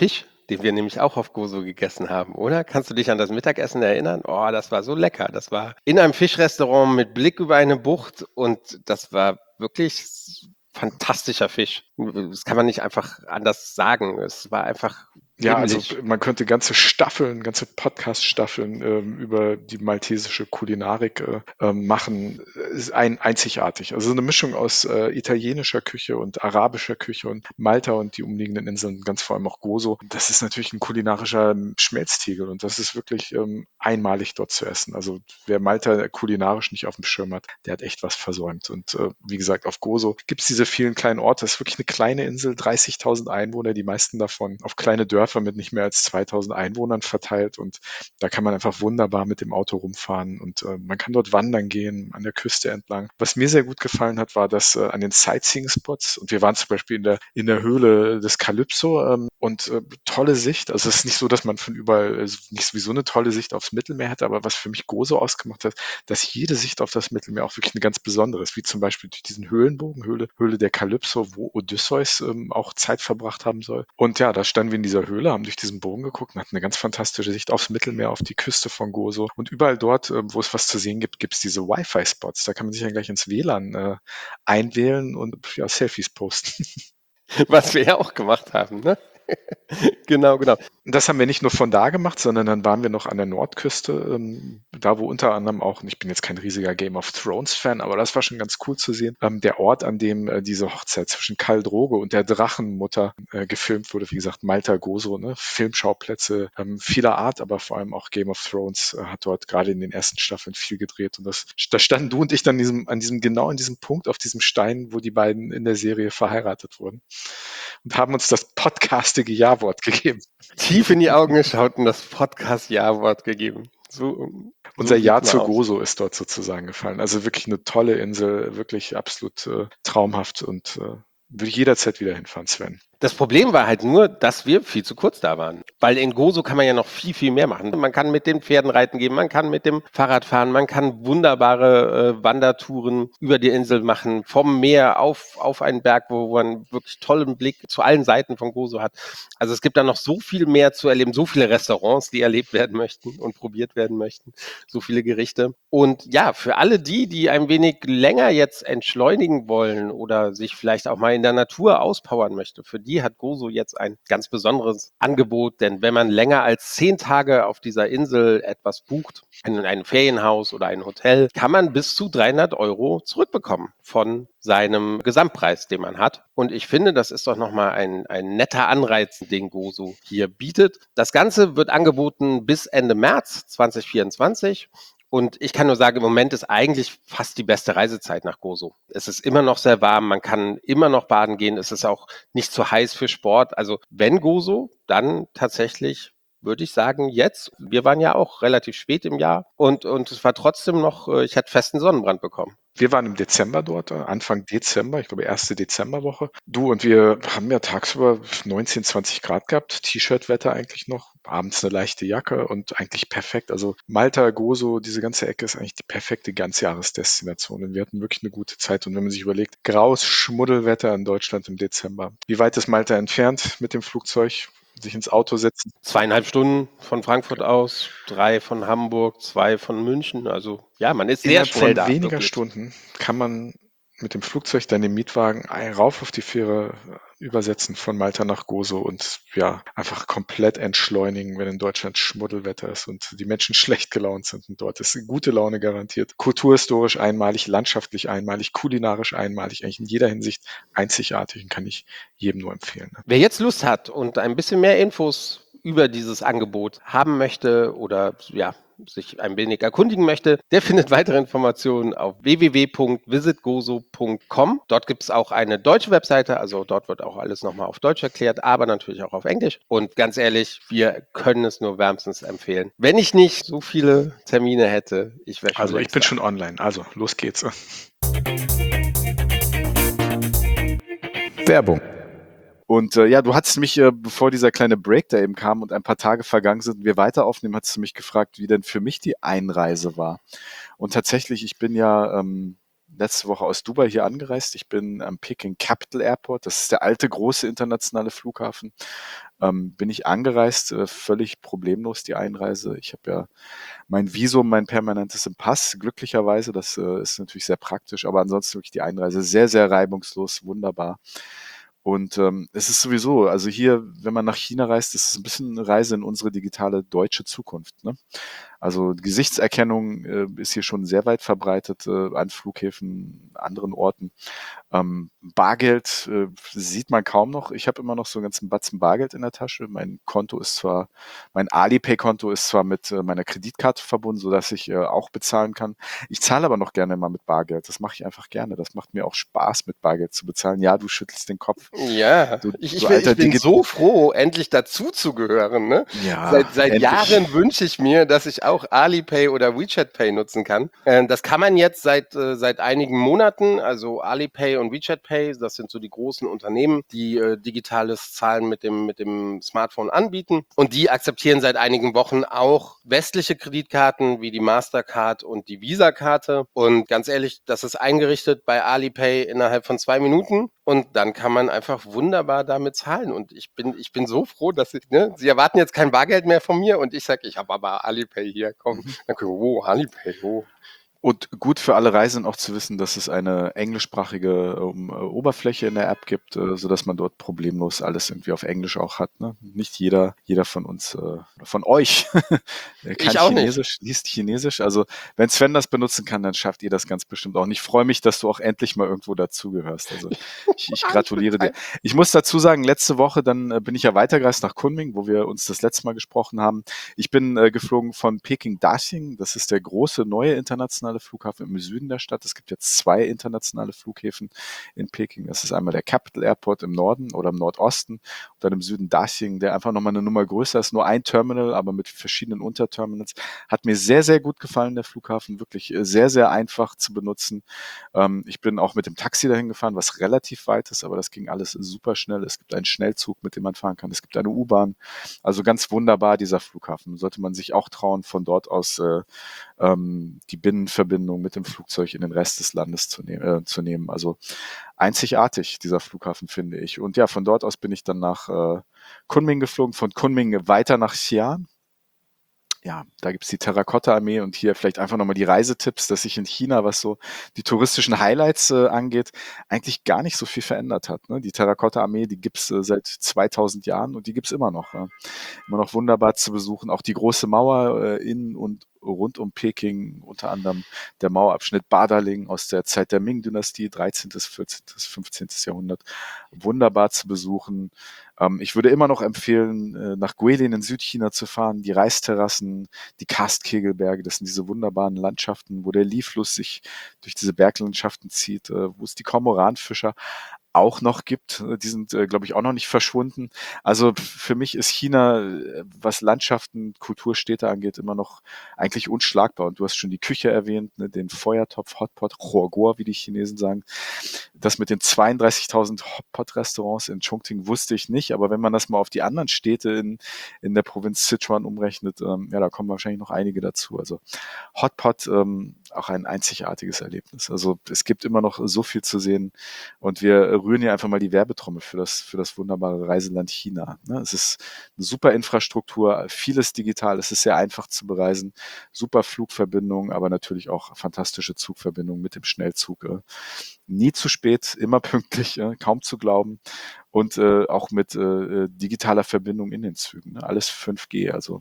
den wir nämlich auch auf Gozo gegessen haben, oder? Kannst du dich an das Mittagessen erinnern? Oh, das war so lecker. Das war in einem Fischrestaurant mit Blick über eine Bucht und das war wirklich fantastischer Fisch. Das kann man nicht einfach anders sagen. Es war einfach Ja, also himmlisch. man könnte ganze Staffeln, ganze Podcast-Staffeln ähm, über die maltesische Kulinarik äh, ähm, machen. Ist ein, einzigartig. Also eine Mischung aus äh, italienischer Küche und arabischer Küche und Malta und die umliegenden Inseln, ganz vor allem auch Gozo. Das ist natürlich ein kulinarischer ähm, Schmelztiegel und das ist wirklich ähm, einmalig dort zu essen. Also wer Malta kulinarisch nicht auf dem Schirm hat, der hat echt was versäumt. Und äh, wie gesagt, auf Gozo gibt es diese vielen kleinen Orte. Das ist wirklich eine kleine Insel, dreißigtausend Einwohner, die meisten davon auf kleine Dörfer mit nicht mehr als zweitausend Einwohnern verteilt und da kann man einfach wunderbar mit dem Auto rumfahren und äh, man kann dort wandern gehen, an der Küste entlang. Was mir sehr gut gefallen hat, war, dass äh, an den Sightseeing-Spots und wir waren zum Beispiel in der, in der Höhle des Calypso ähm, und äh, tolle Sicht. Also es ist nicht so, dass man von überall also nicht sowieso eine tolle Sicht aufs Mittelmeer hätte, aber was für mich Gozo ausgemacht hat, dass jede Sicht auf das Mittelmeer auch wirklich eine ganz besondere ist, wie zum Beispiel durch diesen Höhlenbogen, Höhle, Höhle der Calypso, wo Odysseus ähm, auch Zeit verbracht haben soll. Und ja, da standen wir in dieser Höhle, haben durch diesen Bogen geguckt und hatten eine ganz fantastische Sicht aufs Mittelmeer, auf die Küste von Gozo. Und überall dort, ähm, wo es was zu sehen gibt, gibt es diese Wi-Fi-Spots. Da kann man sich dann gleich ins W L A N äh, einwählen und ja, Selfies posten. Was wir ja auch gemacht haben, ne? Genau, genau. Das haben wir nicht nur von da gemacht, sondern dann waren wir noch an der Nordküste, ähm, da wo unter anderem auch, und ich bin jetzt kein riesiger Game of Thrones-Fan, aber das war schon ganz cool zu sehen, ähm, der Ort, an dem äh, diese Hochzeit zwischen Khal Drogo und der Drachenmutter äh, gefilmt wurde, wie gesagt, Malta Gozo, ne? Filmschauplätze ähm, vieler Art, aber vor allem auch Game of Thrones äh, hat dort gerade in den ersten Staffeln viel gedreht und das, da standen du und ich dann an diesem, an diesem, genau an diesem Punkt, auf diesem Stein, wo die beiden in der Serie verheiratet wurden und haben uns das podcastige Ja-Wort gegeben. Tief in die Augen geschaut und das Podcast-Ja-Wort gegeben. So, so Unser sieht's Ja mal zu aus. Gozo ist dort sozusagen gefallen. Also wirklich eine tolle Insel, wirklich absolut äh, traumhaft und äh, würde ich jederzeit wieder hinfahren, Sven. Das Problem war halt nur, dass wir viel zu kurz da waren. Weil in Gozo kann man ja noch viel, viel mehr machen. Man kann mit den Pferden reiten gehen, man kann mit dem Fahrrad fahren, man kann wunderbare äh, Wandertouren über die Insel machen, vom Meer auf, auf einen Berg, wo man wirklich tollen Blick zu allen Seiten von Gozo hat. Also es gibt da noch so viel mehr zu erleben, so viele Restaurants, die erlebt werden möchten und probiert werden möchten, so viele Gerichte. Und ja, für alle die, die ein wenig länger jetzt entschleunigen wollen oder sich vielleicht auch mal in der Natur auspowern möchte, für die hat Gozo jetzt ein ganz besonderes Angebot, denn wenn man länger als zehn Tage auf dieser Insel etwas bucht, in ein Ferienhaus oder ein Hotel, kann man bis zu dreihundert Euro zurückbekommen von seinem Gesamtpreis, den man hat. Und ich finde, das ist doch nochmal ein, ein netter Anreiz, den Gozo hier bietet. Das Ganze wird angeboten bis Ende März zwanzig vierundzwanzig. Und ich kann nur sagen, im Moment ist eigentlich fast die beste Reisezeit nach Gozo. Es ist immer noch sehr warm, man kann immer noch baden gehen, es ist auch nicht zu heiß für Sport. Also wenn Gozo, dann tatsächlich würde ich sagen, jetzt. Wir waren ja auch relativ spät im Jahr und, und es war trotzdem noch, ich hatte festen Sonnenbrand bekommen. Wir waren im Dezember dort, Anfang Dezember, ich glaube erste Dezemberwoche. Du und wir haben ja tagsüber neunzehn, zwanzig Grad gehabt, T-Shirt-Wetter eigentlich noch, abends eine leichte Jacke und eigentlich perfekt. Also Malta, Gozo, diese ganze Ecke ist eigentlich die perfekte Ganzjahresdestination und wir hatten wirklich eine gute Zeit. Und wenn man sich überlegt, graues Schmuddelwetter in Deutschland im Dezember. Wie weit ist Malta entfernt mit dem Flugzeug? Sich ins Auto setzen. Zweieinhalb Stunden von Frankfurt aus, drei von Hamburg, zwei von München. Also ja, man ist sehr Innerhalb schnell von da. weniger wirklich. Stunden kann man mit dem Flugzeug dann den Mietwagen ein- rauf auf die Fähre übersetzen von Malta nach Gozo und ja, einfach komplett entschleunigen, wenn in Deutschland Schmuddelwetter ist und die Menschen schlecht gelaunt sind. Und dort ist gute Laune garantiert. Kulturhistorisch einmalig, landschaftlich einmalig, kulinarisch einmalig, eigentlich in jeder Hinsicht einzigartig und kann ich jedem nur empfehlen. Ne? Wer jetzt Lust hat und ein bisschen mehr Infos über dieses Angebot haben möchte oder ja, sich ein wenig erkundigen möchte, der findet weitere Informationen auf w w w punkt visit gozo punkt com. Dort gibt es auch eine deutsche Webseite, also dort wird auch alles nochmal auf Deutsch erklärt, aber natürlich auch auf Englisch. Und ganz ehrlich, wir können es nur wärmstens empfehlen. Wenn ich nicht so viele Termine hätte, ich wäre schon Also ich längst bin da. schon online, also los geht's. Werbung. Und äh, ja, du hattest mich, äh, bevor dieser kleine Break da eben kam und ein paar Tage vergangen sind und wir weiter aufnehmen, hattest du mich gefragt, wie denn für mich die Einreise war. Und tatsächlich, ich bin ja ähm, letzte Woche aus Dubai hier angereist. Ich bin am Peking Capital Airport. Das ist der alte, große internationale Flughafen. Ähm, bin ich angereist, äh, völlig problemlos die Einreise. Ich habe ja mein Visum, mein permanentes im Pass, glücklicherweise. Das äh, ist natürlich sehr praktisch, aber ansonsten wirklich die Einreise sehr, sehr reibungslos, wunderbar. Und ähm, es ist sowieso, also hier, wenn man nach China reist, ist es ein bisschen eine Reise in unsere digitale deutsche Zukunft. Ne? Also Gesichtserkennung äh, ist hier schon sehr weit verbreitet äh, an Flughäfen, anderen Orten. Ähm, Bargeld äh, sieht man kaum noch. Ich habe immer noch so einen ganzen Batzen Bargeld in der Tasche. Mein Konto ist zwar, mein Alipay-Konto ist zwar mit äh, meiner Kreditkarte verbunden, sodass ich äh, auch bezahlen kann. Ich zahle aber noch gerne mal mit Bargeld. Das mache ich einfach gerne. Das macht mir auch Spaß, mit Bargeld zu bezahlen. Ja, du schüttelst den Kopf. Ja, Du, ich, du ich, bin, alter ich bin Digi so froh, endlich dazu zu gehören. Ne? Ja, Seit, seit endlich. Jahren wünsche ich mir, dass ich auch Alipay oder WeChat Pay nutzen kann. Äh, das kann man jetzt seit, äh, seit einigen Monaten, also Alipay und WeChat Pay, das sind so die großen Unternehmen, die äh, digitales Zahlen mit dem, mit dem Smartphone anbieten. Und die akzeptieren seit einigen Wochen auch westliche Kreditkarten wie die Mastercard und die Visa-Karte. Und ganz ehrlich, das ist eingerichtet bei Alipay innerhalb von zwei Minuten. Und dann kann man einfach wunderbar damit zahlen. Und ich bin, ich bin so froh, dass ich, ne, Sie erwarten jetzt kein Bargeld mehr von mir und ich sage, ich habe aber Alipay hier, komm. Mhm. Dann können wir, oh, Alipay, oh. Und gut für alle Reisenden auch zu wissen, dass es eine englischsprachige ähm, Oberfläche in der App gibt, äh, sodass man dort problemlos alles irgendwie auf Englisch auch hat. Ne? Nicht jeder, jeder von uns, äh, von euch kann Ich auch nicht. Chinesisch, liest Chinesisch. Also wenn Sven das benutzen kann, dann schafft ihr das ganz bestimmt auch. Und ich freue mich, dass du auch endlich mal irgendwo dazugehörst. Also ich, ich gratuliere dir. Ich muss dazu sagen, letzte Woche dann äh, bin ich ja weitergereist nach Kunming, wo wir uns das letzte Mal gesprochen haben. Ich bin äh, geflogen von Peking Daxing. Das ist der große neue internationale Flughafen im Süden der Stadt. Es gibt jetzt zwei internationale Flughäfen in Peking. Das ist einmal der Capital Airport im Norden oder im Nordosten und dann im Süden Daxing, der einfach nochmal eine Nummer größer ist. Nur ein Terminal, aber mit verschiedenen Unterterminals. Hat mir sehr, sehr gut gefallen, der Flughafen. Wirklich sehr, sehr einfach zu benutzen. Ähm, ich bin auch mit dem Taxi dahin gefahren, was relativ weit ist, aber das ging alles super schnell. Es gibt einen Schnellzug, mit dem man fahren kann. Es gibt eine U-Bahn. Also ganz wunderbar, dieser Flughafen. Sollte man sich auch trauen, von dort aus äh, ähm, die Binnenverbindung mit dem Flugzeug in den Rest des Landes zu, ne- äh, zu nehmen. Also einzigartig, dieser Flughafen, finde ich. Und ja, von dort aus bin ich dann nach äh, Kunming geflogen, von Kunming weiter nach Xi'an. Ja, da gibt's die Terrakotta-Armee und hier vielleicht einfach nochmal die Reisetipps, dass sich in China, was so die touristischen Highlights äh, angeht, eigentlich gar nicht so viel verändert hat. Ne? Die Terrakotta-Armee, die gibt's äh, seit zweitausend Jahren und die gibt's immer noch. Ja? Immer noch wunderbar zu besuchen. Auch die große Mauer äh, in und rund um Peking, unter anderem der Mauerabschnitt Badaling aus der Zeit der Ming-Dynastie, dreizehntes., vierzehntes., fünfzehntes. Jahrhundert. Wunderbar zu besuchen. Ähm, ich würde immer noch empfehlen, äh, nach Guilin in Südchina zu fahren, die Reisterrassen, die Karstkegelberge, das sind diese wunderbaren Landschaften, wo der Li-Fluss sich durch diese Berglandschaften zieht, äh, wo es die Kormoranfischer auch noch gibt. Die sind, äh, glaube ich, auch noch nicht verschwunden. Also für mich ist China, äh, was Landschaften, Kulturstädte angeht, immer noch eigentlich unschlagbar. Und du hast schon die Küche erwähnt, ne, den Feuertopf, Hotpot, Huoguo, wie die Chinesen sagen. Das mit den zweiunddreißigtausend Hotpot-Restaurants in Chongqing wusste ich nicht, aber wenn man das mal auf die anderen Städte in, in der Provinz Sichuan umrechnet, ähm, ja, da kommen wahrscheinlich noch einige dazu. Also Hotpot, ähm, auch ein einzigartiges Erlebnis. Also es gibt immer noch so viel zu sehen und wir rühren hier einfach mal die Werbetrommel für das, für das wunderbare Reiseland China. Ne? Es ist eine super Infrastruktur, vieles digital, es ist sehr einfach zu bereisen, super Flugverbindungen, aber natürlich auch fantastische Zugverbindungen mit dem Schnellzug. Äh. Nie zu spät, immer pünktlich, äh, kaum zu glauben und äh, auch mit äh, digitaler Verbindung in den Zügen. Ne? Alles fünf G, also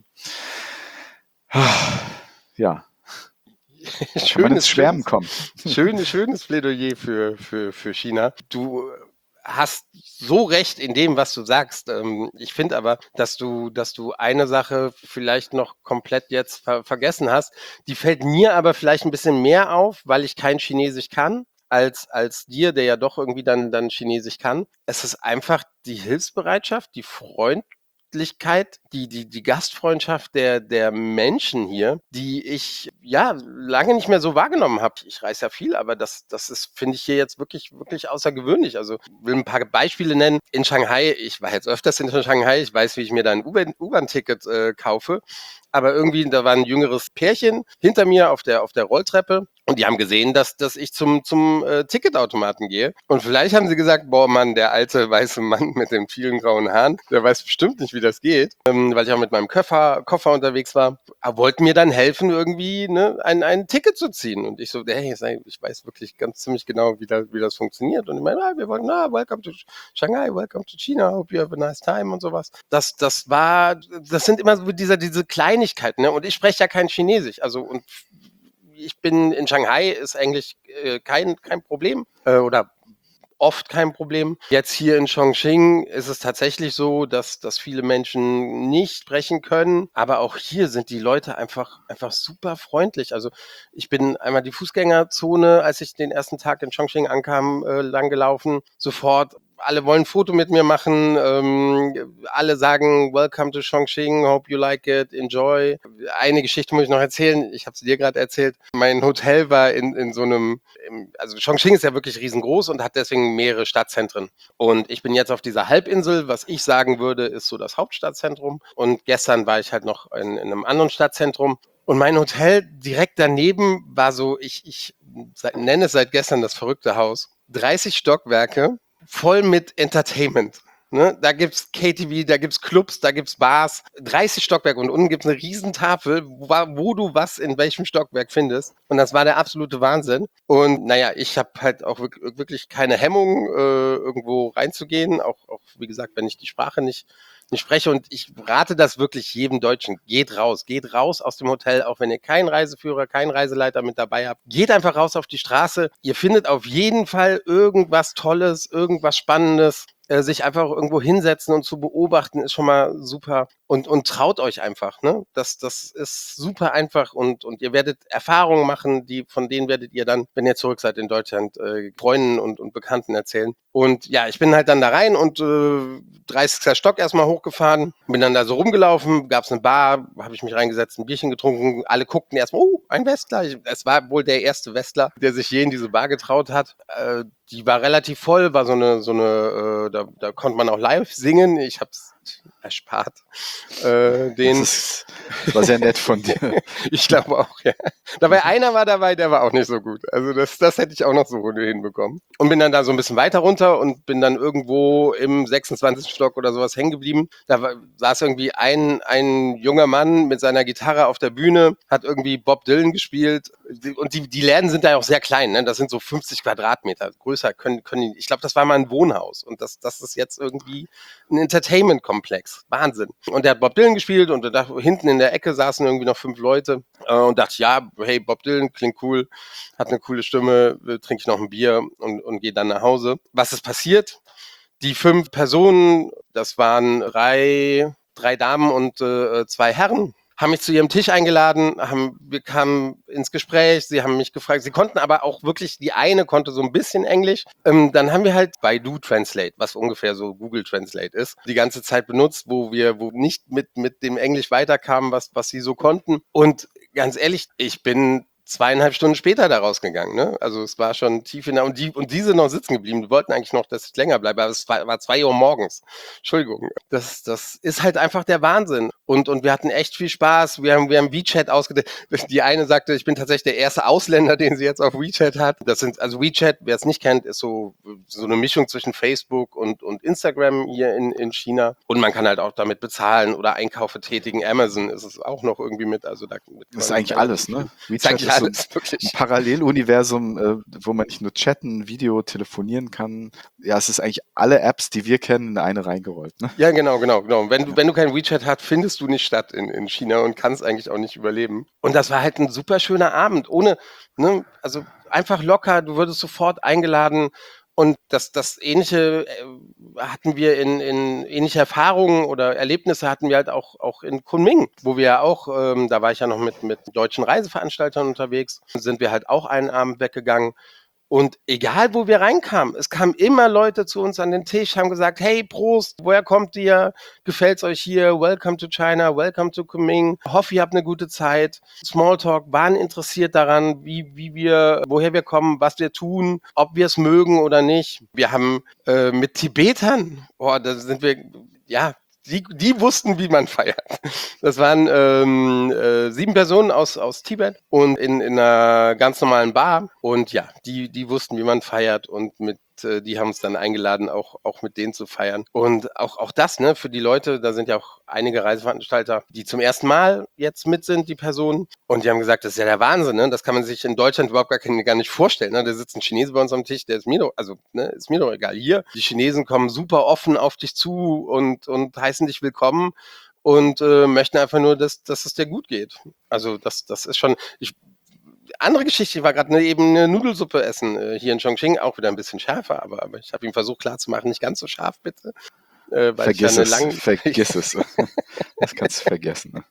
ja. Schönes, Kann man ins Schwärmen schönes, kommen. schönes, schönes Plädoyer für, für, für China. Du hast so recht in dem, was du sagst. Ähm, Ich finde aber, dass du, dass du eine Sache vielleicht noch komplett jetzt ver vergessen hast. Die fällt mir aber vielleicht ein bisschen mehr auf, weil ich kein Chinesisch kann, als, als dir, der ja doch irgendwie dann, dann Chinesisch kann. Es ist einfach die Hilfsbereitschaft, die Freundlichkeit, die, die, die Gastfreundschaft der, der Menschen hier, die ich ja lange nicht mehr so wahrgenommen habe. Ich reise ja viel, aber das, das ist, finde ich hier jetzt wirklich, wirklich außergewöhnlich. Also ich will ein paar Beispiele nennen. In Shanghai, ich war jetzt öfters in Shanghai, ich weiß, wie ich mir da ein U-Bahn-Ticket äh, kaufe. aber irgendwie, da war ein jüngeres Pärchen hinter mir auf der, auf der Rolltreppe. Und die haben gesehen, dass, dass ich zum, zum äh, Ticketautomaten gehe. Und vielleicht haben sie gesagt, boah Mann, der alte weiße Mann mit den vielen grauen Haaren, der weiß bestimmt nicht, wie das geht, ähm, weil ich auch mit meinem Koffer, Koffer unterwegs war. Aber wollten mir dann helfen, irgendwie ne, ein, ein Ticket zu ziehen. Und ich so, hey, ich weiß wirklich ganz ziemlich genau, wie das, wie das funktioniert. Und ich meine, ah, wir wollen, na, welcome to Shanghai, welcome to China, hope you have a nice time und sowas. Das, das war, das sind immer so diese, diese Kleinigkeiten. Ne? Und ich spreche ja kein Chinesisch. Also, und ich bin in Shanghai, ist eigentlich äh, kein, kein Problem äh, oder oft kein Problem. Jetzt hier in Chongqing ist es tatsächlich so, dass, dass viele Menschen nicht sprechen können, aber auch hier sind die Leute einfach, einfach super freundlich. Also ich bin einmal die Fußgängerzone, als ich den ersten Tag in Chongqing ankam, äh, lang gelaufen, sofort. Alle wollen ein Foto mit mir machen, ähm, alle sagen, welcome to Chongqing, hope you like it, enjoy. Eine Geschichte muss ich noch erzählen, ich habe es dir gerade erzählt. Mein Hotel war in, in so einem, also Chongqing ist ja wirklich riesengroß und hat deswegen mehrere Stadtzentren. Und ich bin jetzt auf dieser Halbinsel, was ich sagen würde, ist so das Hauptstadtzentrum. Und gestern war ich halt noch in, in einem anderen Stadtzentrum. Und mein Hotel direkt daneben war so, ich, ich nenne es seit gestern das verrückte Haus, dreißig Stockwerke, voll mit Entertainment. Ne? Da gibt's K T V, da gibt's Clubs, da gibt's Bars, dreißig Stockwerke und unten gibt's eine riesen Tafel, wo, wo du was in welchem Stockwerk findest. Und das war der absolute Wahnsinn. Und naja, ich habe halt auch wirklich keine Hemmung, äh, irgendwo reinzugehen. Auch, auch, wie gesagt, wenn ich die Sprache nicht Ich spreche und ich rate das wirklich jedem Deutschen. Geht raus, geht raus aus dem Hotel, auch wenn ihr keinen Reiseführer, keinen Reiseleiter mit dabei habt. Geht einfach raus auf die Straße. Ihr findet auf jeden Fall irgendwas Tolles, irgendwas Spannendes. Äh, sich einfach irgendwo hinsetzen und zu beobachten, ist schon mal super. Und, und traut euch einfach, ne? Das, das ist super einfach und, und ihr werdet Erfahrungen machen, die, von denen werdet ihr dann, wenn ihr zurück seid in Deutschland, äh, Freunden und, und Bekannten erzählen. Und ja, ich bin halt dann da rein und äh, dreißigsten Stock erstmal hochgefahren, bin dann da so rumgelaufen, gab's eine Bar, habe ich mich reingesetzt, ein Bierchen getrunken, alle guckten erstmal, oh, ein Westler. Ich, es war wohl der erste Westler, der sich je in diese Bar getraut hat. Äh, die war relativ voll, war so eine, so eine, äh, da, da konnte man auch live singen. Ich hab's erspart. Äh, den das, ist, das war sehr nett von dir. Ich glaube auch, ja. Dabei einer war dabei, der war auch nicht so gut. Also das, das hätte ich auch noch so hinbekommen. Und bin dann da so ein bisschen weiter runter und bin dann irgendwo im sechsundzwanzigsten Stock oder sowas hängen geblieben. Da war, saß irgendwie ein, ein junger Mann mit seiner Gitarre auf der Bühne, hat irgendwie Bob Dylan gespielt. Und die, die Läden sind da auch sehr klein, ne? Das sind so fünfzig Quadratmeter. Größer können, können die, ich glaube, das war mal ein Wohnhaus. Und das, das ist jetzt irgendwie ein Entertainment-Komplex. Wahnsinn. Und der hat Bob Dylan gespielt und da hinten in der Ecke saßen irgendwie noch fünf Leute äh, und dachte, ja, hey, Bob Dylan klingt cool, hat eine coole Stimme, trinke ich noch ein Bier und, und gehe dann nach Hause. Was ist passiert? Die fünf Personen, das waren drei, drei Damen und äh, zwei Herren, haben mich zu ihrem Tisch eingeladen, haben, wir kamen ins Gespräch, sie haben mich gefragt, sie konnten aber auch wirklich, die eine konnte so ein bisschen Englisch. Ähm, dann haben wir halt Baidu Translate, was ungefähr so Google Translate ist, die ganze Zeit benutzt, wo wir, wo nicht mit, mit dem Englisch weiterkamen, was, was sie so konnten. Und ganz ehrlich, ich bin zweieinhalb Stunden später da rausgegangen, ne? Also es war schon tief in der, und die, und die sind noch sitzen geblieben. Die wollten eigentlich noch, dass ich länger bleibe, aber es war, war zwei Uhr morgens. Entschuldigung. Das, das ist halt einfach der Wahnsinn. Und, und wir hatten echt viel Spaß. Wir haben, wir haben WeChat ausgedacht. Die eine sagte, ich bin tatsächlich der erste Ausländer, den sie jetzt auf WeChat hat. Das sind, also WeChat, wer es nicht kennt, ist so, so eine Mischung zwischen Facebook und, und Instagram hier in, in China. Und man kann halt auch damit bezahlen oder Einkäufe tätigen. Amazon ist es auch noch irgendwie mit, also da. Das ist eigentlich alles, ne? WeChat ist alles, so ein Paralleluniversum, äh, wo man nicht nur chatten, Video, telefonieren kann. Ja, es ist eigentlich alle Apps, die wir kennen, in eine reingerollt. Ne? Ja, genau, genau, genau. Wenn du, wenn du kein WeChat hast, findest du nicht statt in, in China und kannst eigentlich auch nicht überleben. Und das war halt ein super schöner Abend, ohne, ne, also einfach locker, du würdest sofort eingeladen. Und das, das Ähnliche äh, hatten wir in, in ähnliche Erfahrungen oder Erlebnisse hatten wir halt auch, auch in Kunming, wo wir ja auch, ähm, da war ich ja noch mit, mit deutschen Reiseveranstaltern unterwegs, sind wir halt auch einen Abend weggegangen. Und egal, wo wir reinkamen, es kamen immer Leute zu uns an den Tisch, haben gesagt, hey, Prost, woher kommt ihr? Gefällt's euch hier? Welcome to China, welcome to Kunming. Hoffe, ihr habt eine gute Zeit. Smalltalk, waren interessiert daran, wie, wie wir, woher wir kommen, was wir tun, ob wir es mögen oder nicht. Wir haben äh, mit Tibetern, boah, da sind wir, ja, die, die wussten, wie man feiert. Das waren ähm, äh, sieben Personen aus, aus Tibet und in, in einer ganz normalen Bar. Und ja, die, die wussten, wie man feiert und mit die haben uns dann eingeladen, auch, auch mit denen zu feiern. Und auch, auch das, ne, für die Leute, da sind ja auch einige Reiseveranstalter, die zum ersten Mal jetzt mit sind, die Personen. Und die haben gesagt, das ist ja der Wahnsinn, ne? Das kann man sich in Deutschland überhaupt gar, gar nicht vorstellen. Ne? Da sitzt ein Chinese bei uns am Tisch, der ist mir doch, also, ne, ist mir doch egal. Hier, die Chinesen kommen super offen auf dich zu und, und heißen dich willkommen und äh, möchten einfach nur, dass, dass es dir gut geht. Also, das, das ist schon, ich, andere Geschichte, ich war gerade ne, eben eine Nudelsuppe essen äh, hier in Chongqing, auch wieder ein bisschen schärfer, aber, aber ich habe ihm versucht klarzumachen, nicht ganz so scharf bitte. Äh, weil vergiss ich ja eine es, lang vergiss es. Das kannst du vergessen. Ne?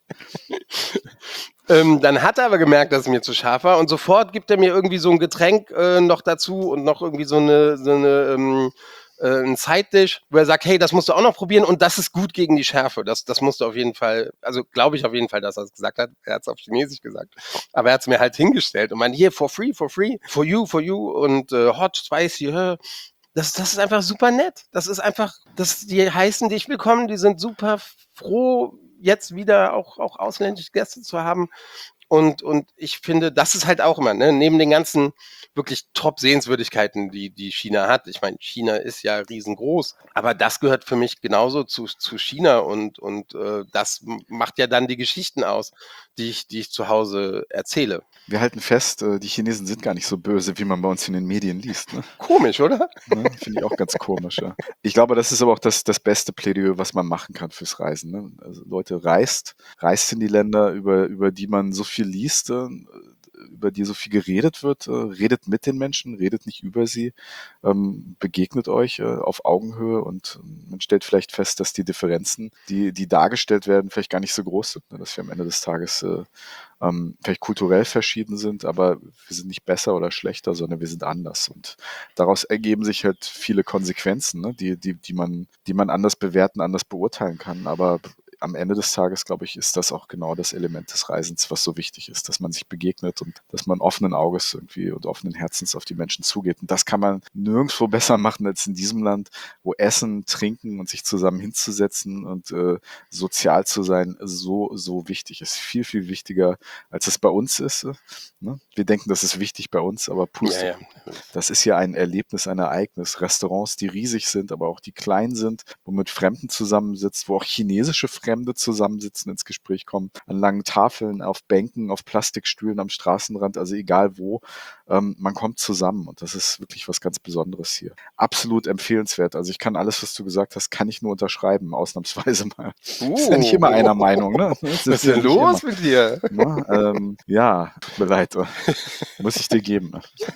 ähm, dann hat er aber gemerkt, dass es mir zu scharf war und sofort gibt er mir irgendwie so ein Getränk äh, noch dazu und noch irgendwie so eine, so eine ähm, äh, ein Side-Dish, wo er sagt, hey, das musst du auch noch probieren und das ist gut gegen die Schärfe. Das, das musst du auf jeden Fall, also glaube ich auf jeden Fall, dass er es gesagt hat. Er hat es auf Chinesisch gesagt. Aber er hat es mir halt hingestellt und meinte, hier, for free, for free, for you, for you und äh, hot, spicy, äh. Das, das ist einfach super nett. Das ist einfach, das, die heißen dich willkommen, die sind super froh, jetzt wieder auch, auch ausländische Gäste zu haben. Und, und ich finde, das ist halt auch immer, ne, neben den ganzen wirklich Top-Sehenswürdigkeiten, die, die China hat. Ich meine, China ist ja riesengroß, aber das gehört für mich genauso zu, zu China und, und äh, das macht ja dann die Geschichten aus, die ich, die ich zu Hause erzähle. Wir halten fest, die Chinesen sind gar nicht so böse, wie man bei uns in den Medien liest. Ne? Komisch, oder? Ne? Finde ich auch ganz komisch. Ja. Ich glaube, das ist aber auch das, das beste Plädoyer, was man machen kann fürs Reisen. Ne? Also Leute, reist, reist in die Länder, über, über die man so viel liest, äh, über die so viel geredet wird. Äh, redet mit den Menschen, redet nicht über sie, ähm, begegnet euch äh, auf Augenhöhe und äh, man stellt vielleicht fest, dass die Differenzen, die, die dargestellt werden, vielleicht gar nicht so groß sind. Ne? Dass wir am Ende des Tages äh, ähm, vielleicht kulturell verschieden sind, aber wir sind nicht besser oder schlechter, sondern wir sind anders. Und daraus ergeben sich halt viele Konsequenzen, ne? die, die, die, man, die man anders bewerten, anders beurteilen kann. Aber am Ende des Tages, glaube ich, ist das auch genau das Element des Reisens, was so wichtig ist, dass man sich begegnet und dass man offenen Auges irgendwie und offenen Herzens auf die Menschen zugeht. Und das kann man nirgendwo besser machen als in diesem Land, wo Essen, Trinken und sich zusammen hinzusetzen und äh, sozial zu sein so, so wichtig ist. Viel, viel wichtiger, als es bei uns ist. Ne? Wir denken, das ist wichtig bei uns, aber Puste. Ja, ja. Das ist ja ein Erlebnis, ein Ereignis. Restaurants, die riesig sind, aber auch die klein sind, wo man mit Fremden zusammensitzt, wo auch chinesische Fremde zusammensitzen, ins Gespräch kommen, an langen Tafeln, auf Bänken, auf Plastikstühlen am Straßenrand, also egal wo, ähm, man kommt zusammen und das ist wirklich was ganz Besonderes hier. Absolut empfehlenswert. Also ich kann alles, was du gesagt hast, kann ich nur unterschreiben, ausnahmsweise mal. Uh, ist ja nicht immer einer Meinung, ne? Was ist denn los immer. mit dir? Ne? Ähm, ja, tut mir leid. Muss ich dir geben.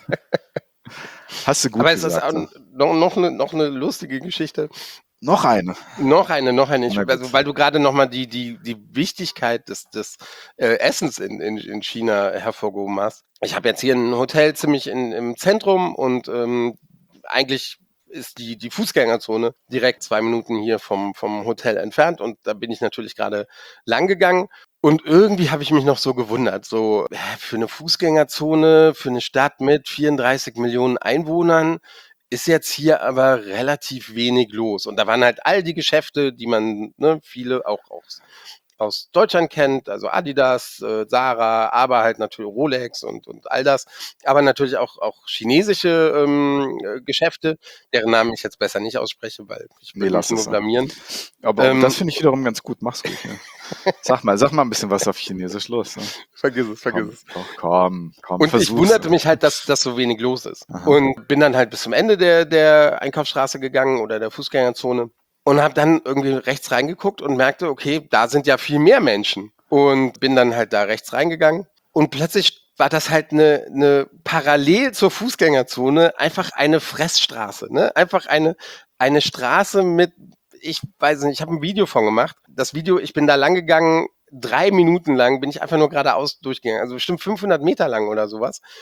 Hast du gut Aber gesagt. Aber ist das auch noch, noch, eine, noch eine lustige Geschichte? Noch eine. Noch eine, noch eine. Ich, also, weil du gerade nochmal die, die, die Wichtigkeit des, des äh, Essens in, in, in China hervorgehoben hast. Ich habe jetzt hier ein Hotel ziemlich in, im Zentrum und ähm, eigentlich ist die, die Fußgängerzone direkt zwei Minuten hier vom, vom Hotel entfernt und da bin ich natürlich gerade lang gegangen. Und irgendwie habe ich mich noch so gewundert, so äh, für eine Fußgängerzone, für eine Stadt mit vierunddreißig Millionen Einwohnern, ist jetzt hier aber relativ wenig los. Und da waren halt all die Geschäfte, die man, ne, viele auch aus, aus Deutschland kennt, also Adidas, äh, Zara, aber halt natürlich Rolex und, und all das. Aber natürlich auch, auch chinesische ähm, Geschäfte, deren Namen ich jetzt besser nicht ausspreche, weil ich will nee, mich nur blamieren. Aber ähm, das finde ich wiederum ganz gut, mach's gut. Ja. Sag mal, sag mal ein bisschen was auf Chinesisch los. Ne? Vergiss es, vergiss komm, es. Doch, komm, komm, Und ich wunderte mich halt, dass, dass so wenig los ist. Aha. Und bin dann halt bis zum Ende der, der Einkaufsstraße gegangen oder der Fußgängerzone und habe dann irgendwie rechts reingeguckt und merkte, okay, da sind ja viel mehr Menschen. Und bin dann halt da rechts reingegangen und plötzlich war das halt eine, eine parallel zur Fußgängerzone einfach eine Fressstraße. Ne? Einfach eine, eine Straße mit, ich weiß nicht, ich habe ein Video von gemacht. Das Video, ich bin da lang gegangen, drei Minuten lang bin ich einfach nur geradeaus durchgegangen, also bestimmt fünfhundert Meter lang oder sowas.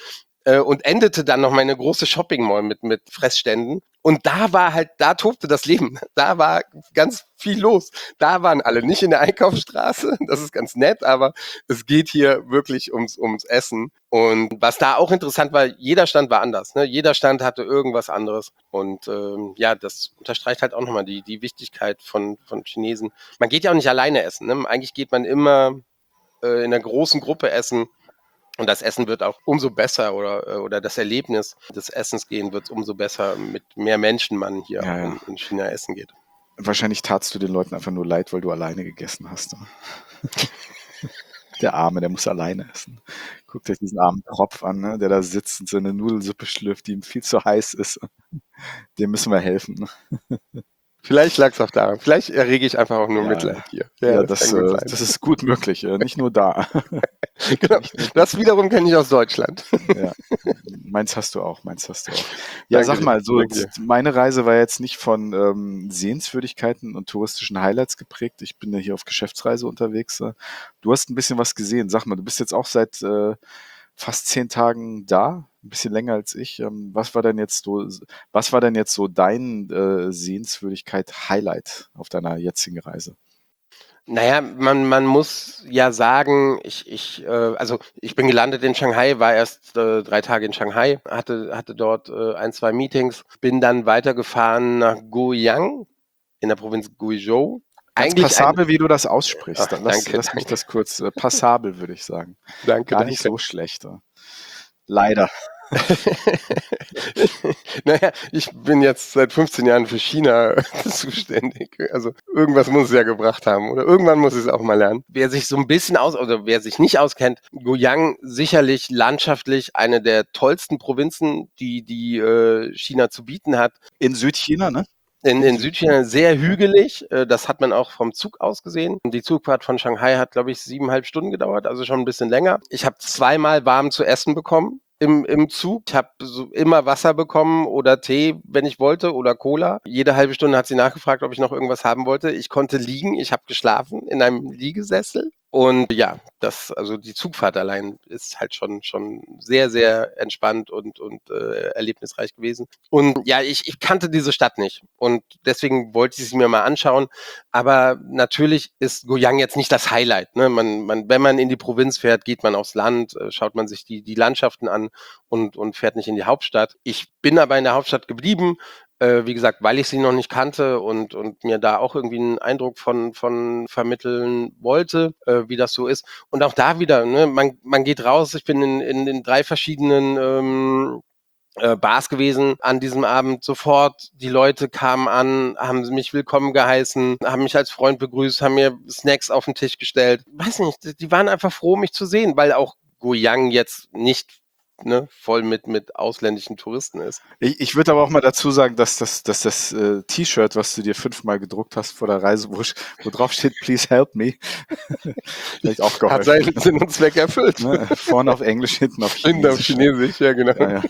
äh, und endete dann noch meine große Shopping Mall mit, mit Fressständen. Und da war halt, da tobte das Leben. Da war ganz viel los. Da waren alle nicht in der Einkaufsstraße. Das ist ganz nett, aber es geht hier wirklich ums, ums Essen. Und was da auch interessant war, jeder Stand war anders. Ne? Jeder Stand hatte irgendwas anderes. Und ähm, ja, das unterstreicht halt auch nochmal die, die Wichtigkeit von, von Chinesen. Man geht ja auch nicht alleine essen. Ne? Eigentlich geht man immer äh, in einer großen Gruppe essen. Und das Essen wird auch umso besser oder, oder das Erlebnis des Essens gehen wird umso besser, mit mehr Menschen man hier Ja, auch ja. in, in China essen geht. Wahrscheinlich tatst du den Leuten einfach nur leid, weil du alleine gegessen hast. Ne? Der Arme, der muss alleine essen. Guckt euch diesen armen Tropf an, ne? Der da sitzt und seine Nudelsuppe schlürft, die ihm viel zu heiß ist. Dem müssen wir helfen. Ne? Vielleicht lag es auch daran. Vielleicht errege ich einfach auch nur Ja, Mitleid hier. Ja, das, kann gut äh, sein. das ist gut möglich. Äh, nicht nur da. Genau. Das wiederum kenne ich aus Deutschland. Ja. Meins hast du auch, meins hast du auch. Ja, Danke sag dir, mal, so danke dir. meine Reise war jetzt nicht von ähm, Sehenswürdigkeiten und touristischen Highlights geprägt. Ich bin ja hier auf Geschäftsreise unterwegs. Äh. Du hast ein bisschen was gesehen. Sag mal, du bist jetzt auch seit äh, fast zehn Tagen da, ein bisschen länger als ich. Ähm, was war denn jetzt so, was war denn jetzt so dein äh, Sehenswürdigkeit-Highlight auf deiner jetzigen Reise? Naja, man, man muss ja sagen, ich, ich, äh, also ich bin gelandet in Shanghai, war erst äh, drei Tage in Shanghai, hatte, hatte dort äh, ein, zwei Meetings, bin dann weitergefahren nach Guiyang in der Provinz Guizhou. Ganz Eigentlich ein, passabel, wie du das aussprichst. Ach, Lass, danke, lass mich danke. das kurz, äh, passabel würde ich sagen. danke, Gar nicht danke. so schlecht. äh. Leider. Naja, ich bin jetzt seit fünfzehn Jahren für China zuständig. Also irgendwas muss es ja gebracht haben oder irgendwann muss es auch mal lernen. Wer sich so ein bisschen aus oder wer sich nicht auskennt, Guiyang sicherlich landschaftlich eine der tollsten Provinzen, die die äh, China zu bieten hat. In Südchina, ne? In, In in Südchina sehr hügelig, äh, das hat man auch vom Zug aus gesehen. Die Zugfahrt von Shanghai hat, glaube ich, siebeneinhalb Stunden gedauert, also schon ein bisschen länger. Ich habe zweimal warm zu essen bekommen im, im Zug. Ich habe so immer Wasser bekommen oder Tee, wenn ich wollte, oder Cola. Jede halbe Stunde hat sie nachgefragt, ob ich noch irgendwas haben wollte. Ich konnte liegen, ich habe geschlafen in einem Liegesessel. Und ja, das, also die Zugfahrt allein ist halt schon, schon sehr, sehr entspannt und, und äh, erlebnisreich gewesen. Und ja, ich, ich kannte diese Stadt nicht und deswegen wollte ich sie mir mal anschauen. Aber natürlich ist Guiyang jetzt nicht das Highlight. Ne? Man, man, wenn man in die Provinz fährt, geht man aufs Land, äh, schaut man sich die, die Landschaften an und, und fährt nicht in die Hauptstadt. Ich bin aber in der Hauptstadt geblieben. Äh, wie gesagt, weil ich sie noch nicht kannte und, und mir da auch irgendwie einen Eindruck von, von vermitteln wollte, äh, wie das so ist. Und auch da wieder, ne, man, man geht raus, ich bin in, in, in drei verschiedenen ähm, äh, Bars gewesen an diesem Abend. Sofort, die Leute kamen an, haben mich willkommen geheißen, haben mich als Freund begrüßt, haben mir Snacks auf den Tisch gestellt. Weiß nicht, die waren einfach froh, mich zu sehen, weil auch Guiyang jetzt nicht Ne, voll mit, mit ausländischen Touristen ist. Ich, ich würde aber auch mal dazu sagen, dass das, dass das äh, T-Shirt, was du dir fünfmal gedruckt hast vor der Reise, wo, wo drauf steht, please help me, vielleicht auch geholfen. Hat seinen Sinn und Zweck erfüllt. Ne? Vorne auf Englisch, hinten auf Chinesisch. Hinten auf Chinesisch, ja genau. Ja, ja.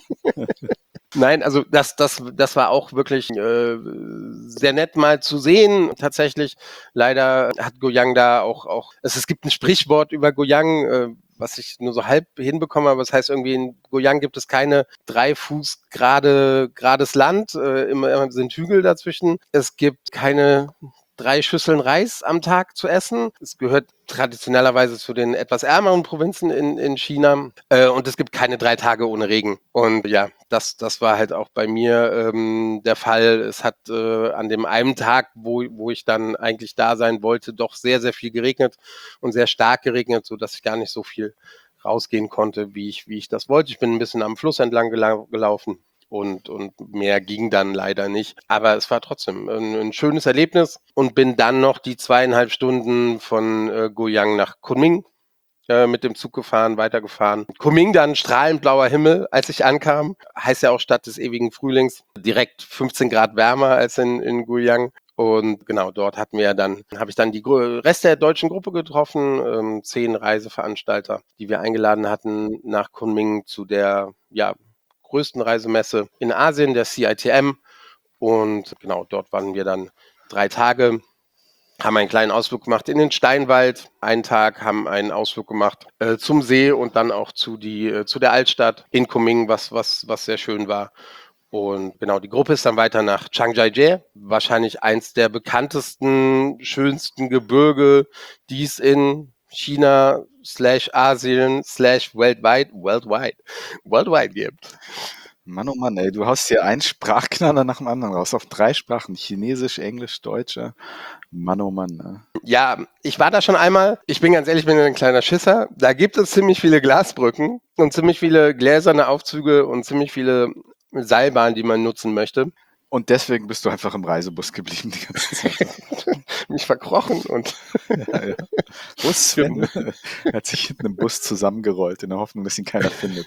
Nein, also das, das, das war auch wirklich äh, sehr nett mal zu sehen. Tatsächlich, leider hat Guiyang da auch, auch es, es gibt ein Sprichwort über Guiyang, äh, was ich nur so halb hinbekomme, aber das heißt irgendwie, in Guiyang gibt es keine drei Fuß gerade, gerades Land, äh, immer sind Hügel dazwischen. Es gibt keine drei Schüsseln Reis am Tag zu essen. Es gehört traditionellerweise zu den etwas ärmeren Provinzen in, in China. Äh, und es gibt keine drei Tage ohne Regen. Und ja, das, das war halt auch bei mir ähm, der Fall. Es hat äh, an dem einen Tag, wo, wo ich dann eigentlich da sein wollte, doch sehr, sehr viel geregnet und sehr stark geregnet, sodass ich gar nicht so viel rausgehen konnte, wie ich, wie ich das wollte. Ich bin ein bisschen am Fluss entlang gelau- gelaufen. Und, und mehr ging dann leider nicht. Aber es war trotzdem ein, ein schönes Erlebnis und bin dann noch die zweieinhalb Stunden von äh, Guiyang nach Kunming äh, mit dem Zug gefahren, weitergefahren. Kunming dann strahlend blauer Himmel, als ich ankam. Heißt ja auch Stadt des ewigen Frühlings. Direkt fünfzehn Grad wärmer als in, in Guiyang. Und genau, dort hatten wir dann, habe ich dann die Rest der deutschen Gruppe getroffen, ähm, zehn Reiseveranstalter, die wir eingeladen hatten nach Kunming zu der, ja, größten Reisemesse in Asien, der C I T M. Und genau, dort waren wir dann drei Tage haben einen kleinen Ausflug gemacht in den Steinwald, einen Tag, haben einen Ausflug gemacht äh, zum See und dann auch zu, die, äh, zu der Altstadt in Kunming, was, was, was sehr schön war. Und genau, die Gruppe ist dann weiter nach Zhangjiajie, wahrscheinlich eins der bekanntesten, schönsten Gebirge, die es in China slash Asien slash weltweit, worldwide, worldwide gibt. Mann, oh Mann, ey, du haust hier einen Sprachknaller nach dem anderen raus, auf drei Sprachen, Chinesisch, Englisch, Deutsch. äh. Mann, oh Mann. Ne? Ja, ich war da schon einmal. Ich bin ganz ehrlich, ich bin ein kleiner Schisser. Da gibt es ziemlich viele Glasbrücken und ziemlich viele gläserne Aufzüge und ziemlich viele Seilbahnen, die man nutzen möchte. Und deswegen bist du einfach im Reisebus geblieben die ganze Zeit. Mich verkrochen und Ja, ja. Wo ist Sven? Er hat sich hinten im Bus zusammengerollt, in der Hoffnung, dass ihn keiner findet.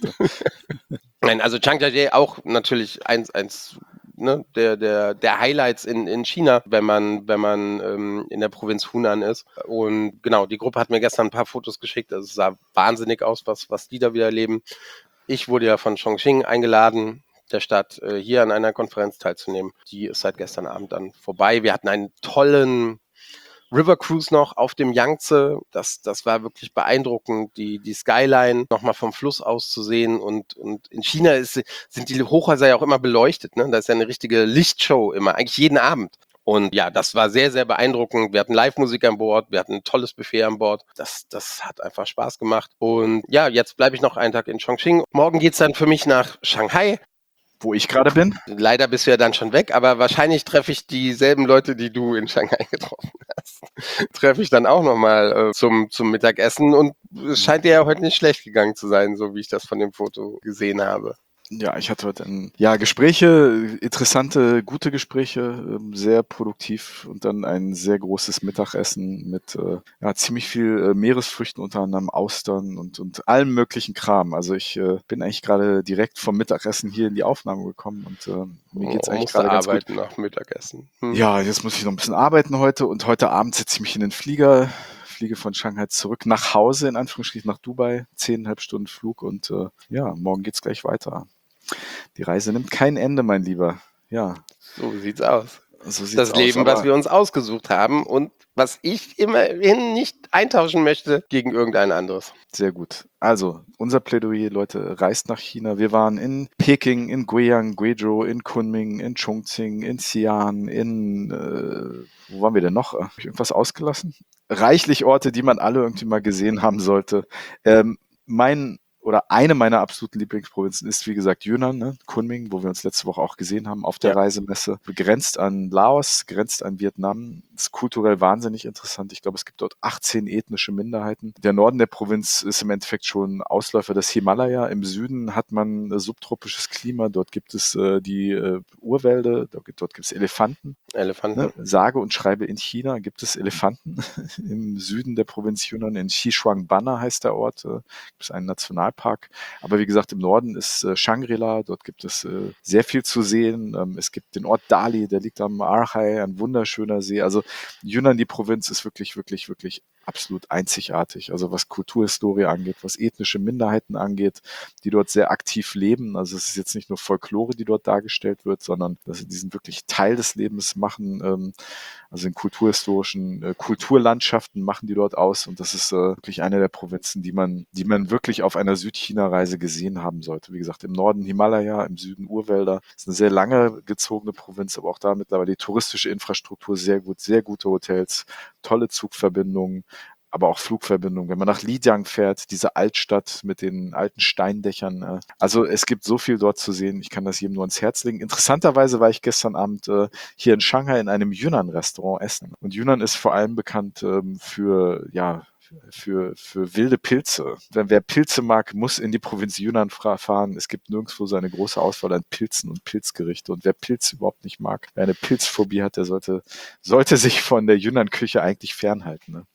Nein, also Zhangjiajie auch natürlich eins, eins ne, der, der, der Highlights in, in China, wenn man, wenn man ähm, in der Provinz Hunan ist. Und genau, die Gruppe hat mir gestern ein paar Fotos geschickt. Also es sah wahnsinnig aus, was, was die da wieder erleben. Ich wurde ja von Chongqing eingeladen, der Stadt, äh, hier an einer Konferenz teilzunehmen. Die ist seit gestern Abend dann vorbei. Wir hatten einen tollen River Cruise noch auf dem Yangtze. Das, das war wirklich beeindruckend, die, die Skyline nochmal vom Fluss aus zu sehen. Und, und in China ist, sind die Hochhäuser ja auch immer beleuchtet. Ne? Da ist ja eine richtige Lichtshow immer, eigentlich jeden Abend. Und ja, das war sehr, sehr beeindruckend. Wir hatten Live-Musik an Bord, wir hatten ein tolles Buffet an Bord. Das, das hat einfach Spaß gemacht. Und ja, jetzt bleibe ich noch einen Tag in Chongqing. Morgen geht's dann für mich nach Shanghai. Wo ich gerade bin? Leider bist du ja dann schon weg, aber wahrscheinlich treffe ich dieselben Leute, die du in Shanghai getroffen hast. Treffe ich dann auch nochmal äh, zum, zum Mittagessen. Und es scheint dir ja heute nicht schlecht gegangen zu sein, so wie ich das von dem Foto gesehen habe. Ja, ich hatte heute ein, ja, Gespräche, interessante, gute Gespräche, ähm, sehr produktiv und dann ein sehr großes Mittagessen mit äh, ja, ziemlich viel äh, Meeresfrüchten, unter anderem Austern und, und allem möglichen Kram. Also ich äh, bin eigentlich gerade direkt vom Mittagessen hier in die Aufnahme gekommen und äh, mir geht's Oh, eigentlich musst gerade du ganz gut. arbeiten nach Mittagessen. Hm. Ja, jetzt muss ich noch ein bisschen arbeiten heute und heute Abend setze ich mich in den Flieger, fliege von Shanghai zurück nach Hause, in Anführungsstrichen nach Dubai, zehneinhalb Stunden Flug und äh, ja, morgen geht's gleich weiter. Die Reise nimmt kein Ende, mein Lieber. Ja, So sieht's aus. so sieht's Das aus. Leben, was Aber wir uns ausgesucht haben und was ich immerhin nicht eintauschen möchte gegen irgendein anderes. sehr gut. Also, unser Plädoyer, Leute, reist nach China. Wir waren in Peking, in Guiyang, Guizhou, in Kunming, in Chongqing, in Xi'an, in, äh, wo waren wir denn noch? Habe ich irgendwas ausgelassen? Reichlich Orte, die man alle irgendwie mal gesehen haben sollte. Ähm, mein oder eine meiner absoluten Lieblingsprovinzen ist, wie gesagt, Yunnan, ne? Kunming, wo wir uns letzte Woche auch gesehen haben auf der Ja. Reisemesse. Grenzt an Laos, grenzt an Vietnam. Ist kulturell wahnsinnig interessant. Ich glaube, es gibt dort achtzehn ethnische Minderheiten. Der Norden der Provinz ist im Endeffekt schon Ausläufer des Himalaya. Im Süden hat man äh, subtropisches Klima. Dort gibt es äh, die äh, Urwälder, dort, dort gibt es Elefanten. Elefanten. Ne? Sage und schreibe, in China gibt es Elefanten. Im Süden der Provinz Yunnan, in Xishuangbanna heißt der Ort, äh, gibt es einen Nationalpark. Aber wie gesagt, im Norden ist äh, Shangri-La, dort gibt es äh, sehr viel zu sehen. Ähm, es gibt den Ort Dali, der liegt am Archai, ein wunderschöner See. Also Yunnan, die Provinz, ist wirklich, wirklich, wirklich absolut einzigartig. Also was Kulturhistorie angeht, was ethnische Minderheiten angeht, die dort sehr aktiv leben. Also es ist jetzt nicht nur Folklore, die dort dargestellt wird, sondern dass sie diesen wirklich Teil des Lebens machen. Ähm, also in kulturhistorischen äh, Kulturlandschaften machen die dort aus. Und das ist äh, wirklich eine der Provinzen, die man, die man wirklich auf einer Südchina-Reise gesehen haben sollte. Wie gesagt, im Norden Himalaya, im Süden Urwälder. Das ist eine sehr lange gezogene Provinz, aber auch da mittlerweile die touristische Infrastruktur sehr gut, sehr gute Hotels, tolle Zugverbindungen, aber auch Flugverbindungen. Wenn man nach Lijiang fährt, diese Altstadt mit den alten Steindächern. Äh, also es gibt so viel dort zu sehen. Ich kann das jedem nur ans Herz legen. Interessanterweise war ich gestern Abend äh, hier in Shanghai in einem Yunnan-Restaurant essen. Und Yunnan ist vor allem bekannt ähm, für, ja, für, für wilde Pilze. Wenn wer Pilze mag, muss in die Provinz Yunnan fahren. Es gibt nirgendwo so eine große Auswahl an Pilzen und Pilzgerichte. Und wer Pilze überhaupt nicht mag, wer eine Pilzphobie hat, der sollte, sollte sich von der Yunnan-Küche eigentlich fernhalten. Ne?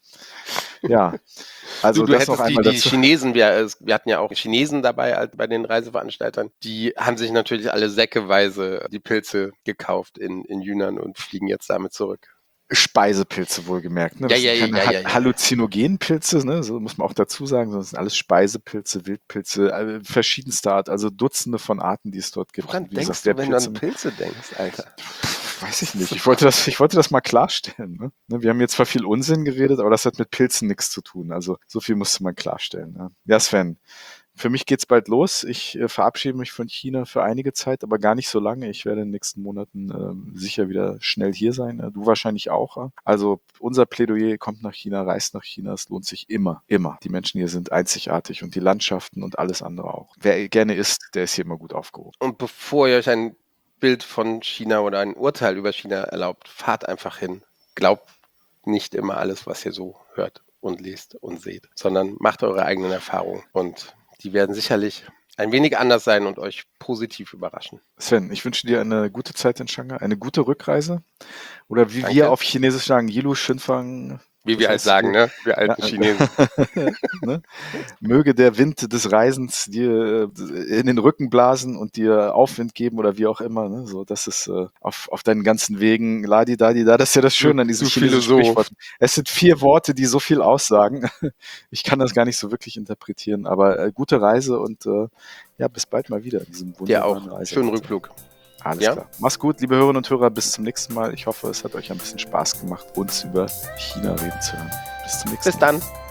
Ja, also du, du das noch hättest die, einmal die dazu. Chinesen, wir, wir hatten ja auch Chinesen dabei als bei den Reiseveranstaltern, die haben sich natürlich alle säckeweise die Pilze gekauft in, in Yunnan und fliegen jetzt damit zurück. Speisepilze wohlgemerkt. Ne? Ja, Das ja, sind ja, keine ja, ja. Halluzinogenpilze, ne? So muss man auch dazu sagen, sondern das sind alles Speisepilze, Wildpilze, äh, verschiedenster Art, also Dutzende von Arten, die es dort gibt. Woran Und wie denkst gesagt, du, der wenn du an Pilze- Pilze denkst, Alter? Pff, Weiß ich nicht. Ich wollte das, ich wollte das mal klarstellen. Ne? Ne, Wir haben jetzt zwar viel Unsinn geredet, aber das hat mit Pilzen nichts zu tun. Also so viel musste man klarstellen. Ne? Ja, Sven, für mich geht's bald los. Ich äh, verabschiede mich von China für einige Zeit, aber gar nicht so lange. Ich werde in den nächsten Monaten ähm, sicher wieder schnell hier sein. Äh, Du wahrscheinlich auch. äh. Also unser Plädoyer: kommt nach China, reist nach China. Es lohnt sich immer, immer. Die Menschen hier sind einzigartig und die Landschaften und alles andere auch. Wer gerne isst, der ist hier immer gut aufgehoben. Und bevor ihr euch ein Bild von China oder ein Urteil über China erlaubt, fahrt einfach hin. Glaubt nicht immer alles, was ihr so hört und liest und seht, sondern macht eure eigenen Erfahrungen. Und die werden sicherlich ein wenig anders sein und euch positiv überraschen. Sven, ich wünsche dir eine gute Zeit in Shanghai, eine gute Rückreise. Oder wie Danke. wir auf Chinesisch sagen, Yilu Shinfang. Wie wir Was halt heißt sagen, hier? ne? Wir alten Ja, Chinesen. ne? Möge der Wind des Reisens dir äh, in den Rücken blasen und dir Aufwind geben oder wie auch immer. Ne? So, das ist äh, auf, auf deinen ganzen Wegen, ladi dadi da, das ist ja das Schöne an diesem Du chinesischen Philosoph. Sprichwort. Es sind vier Worte, die so viel aussagen. Ich kann das gar nicht so wirklich interpretieren, aber äh, gute Reise und äh, ja, bis bald mal wieder in diesem Dir wunderbaren auch. Reise. Schönen Rückflug. Alles Ja? klar. Mach's gut, liebe Hörerinnen und Hörer. Bis zum nächsten Mal. Ich hoffe, es hat euch ein bisschen Spaß gemacht, uns über China reden zu hören. Bis zum nächsten Bis Mal. dann.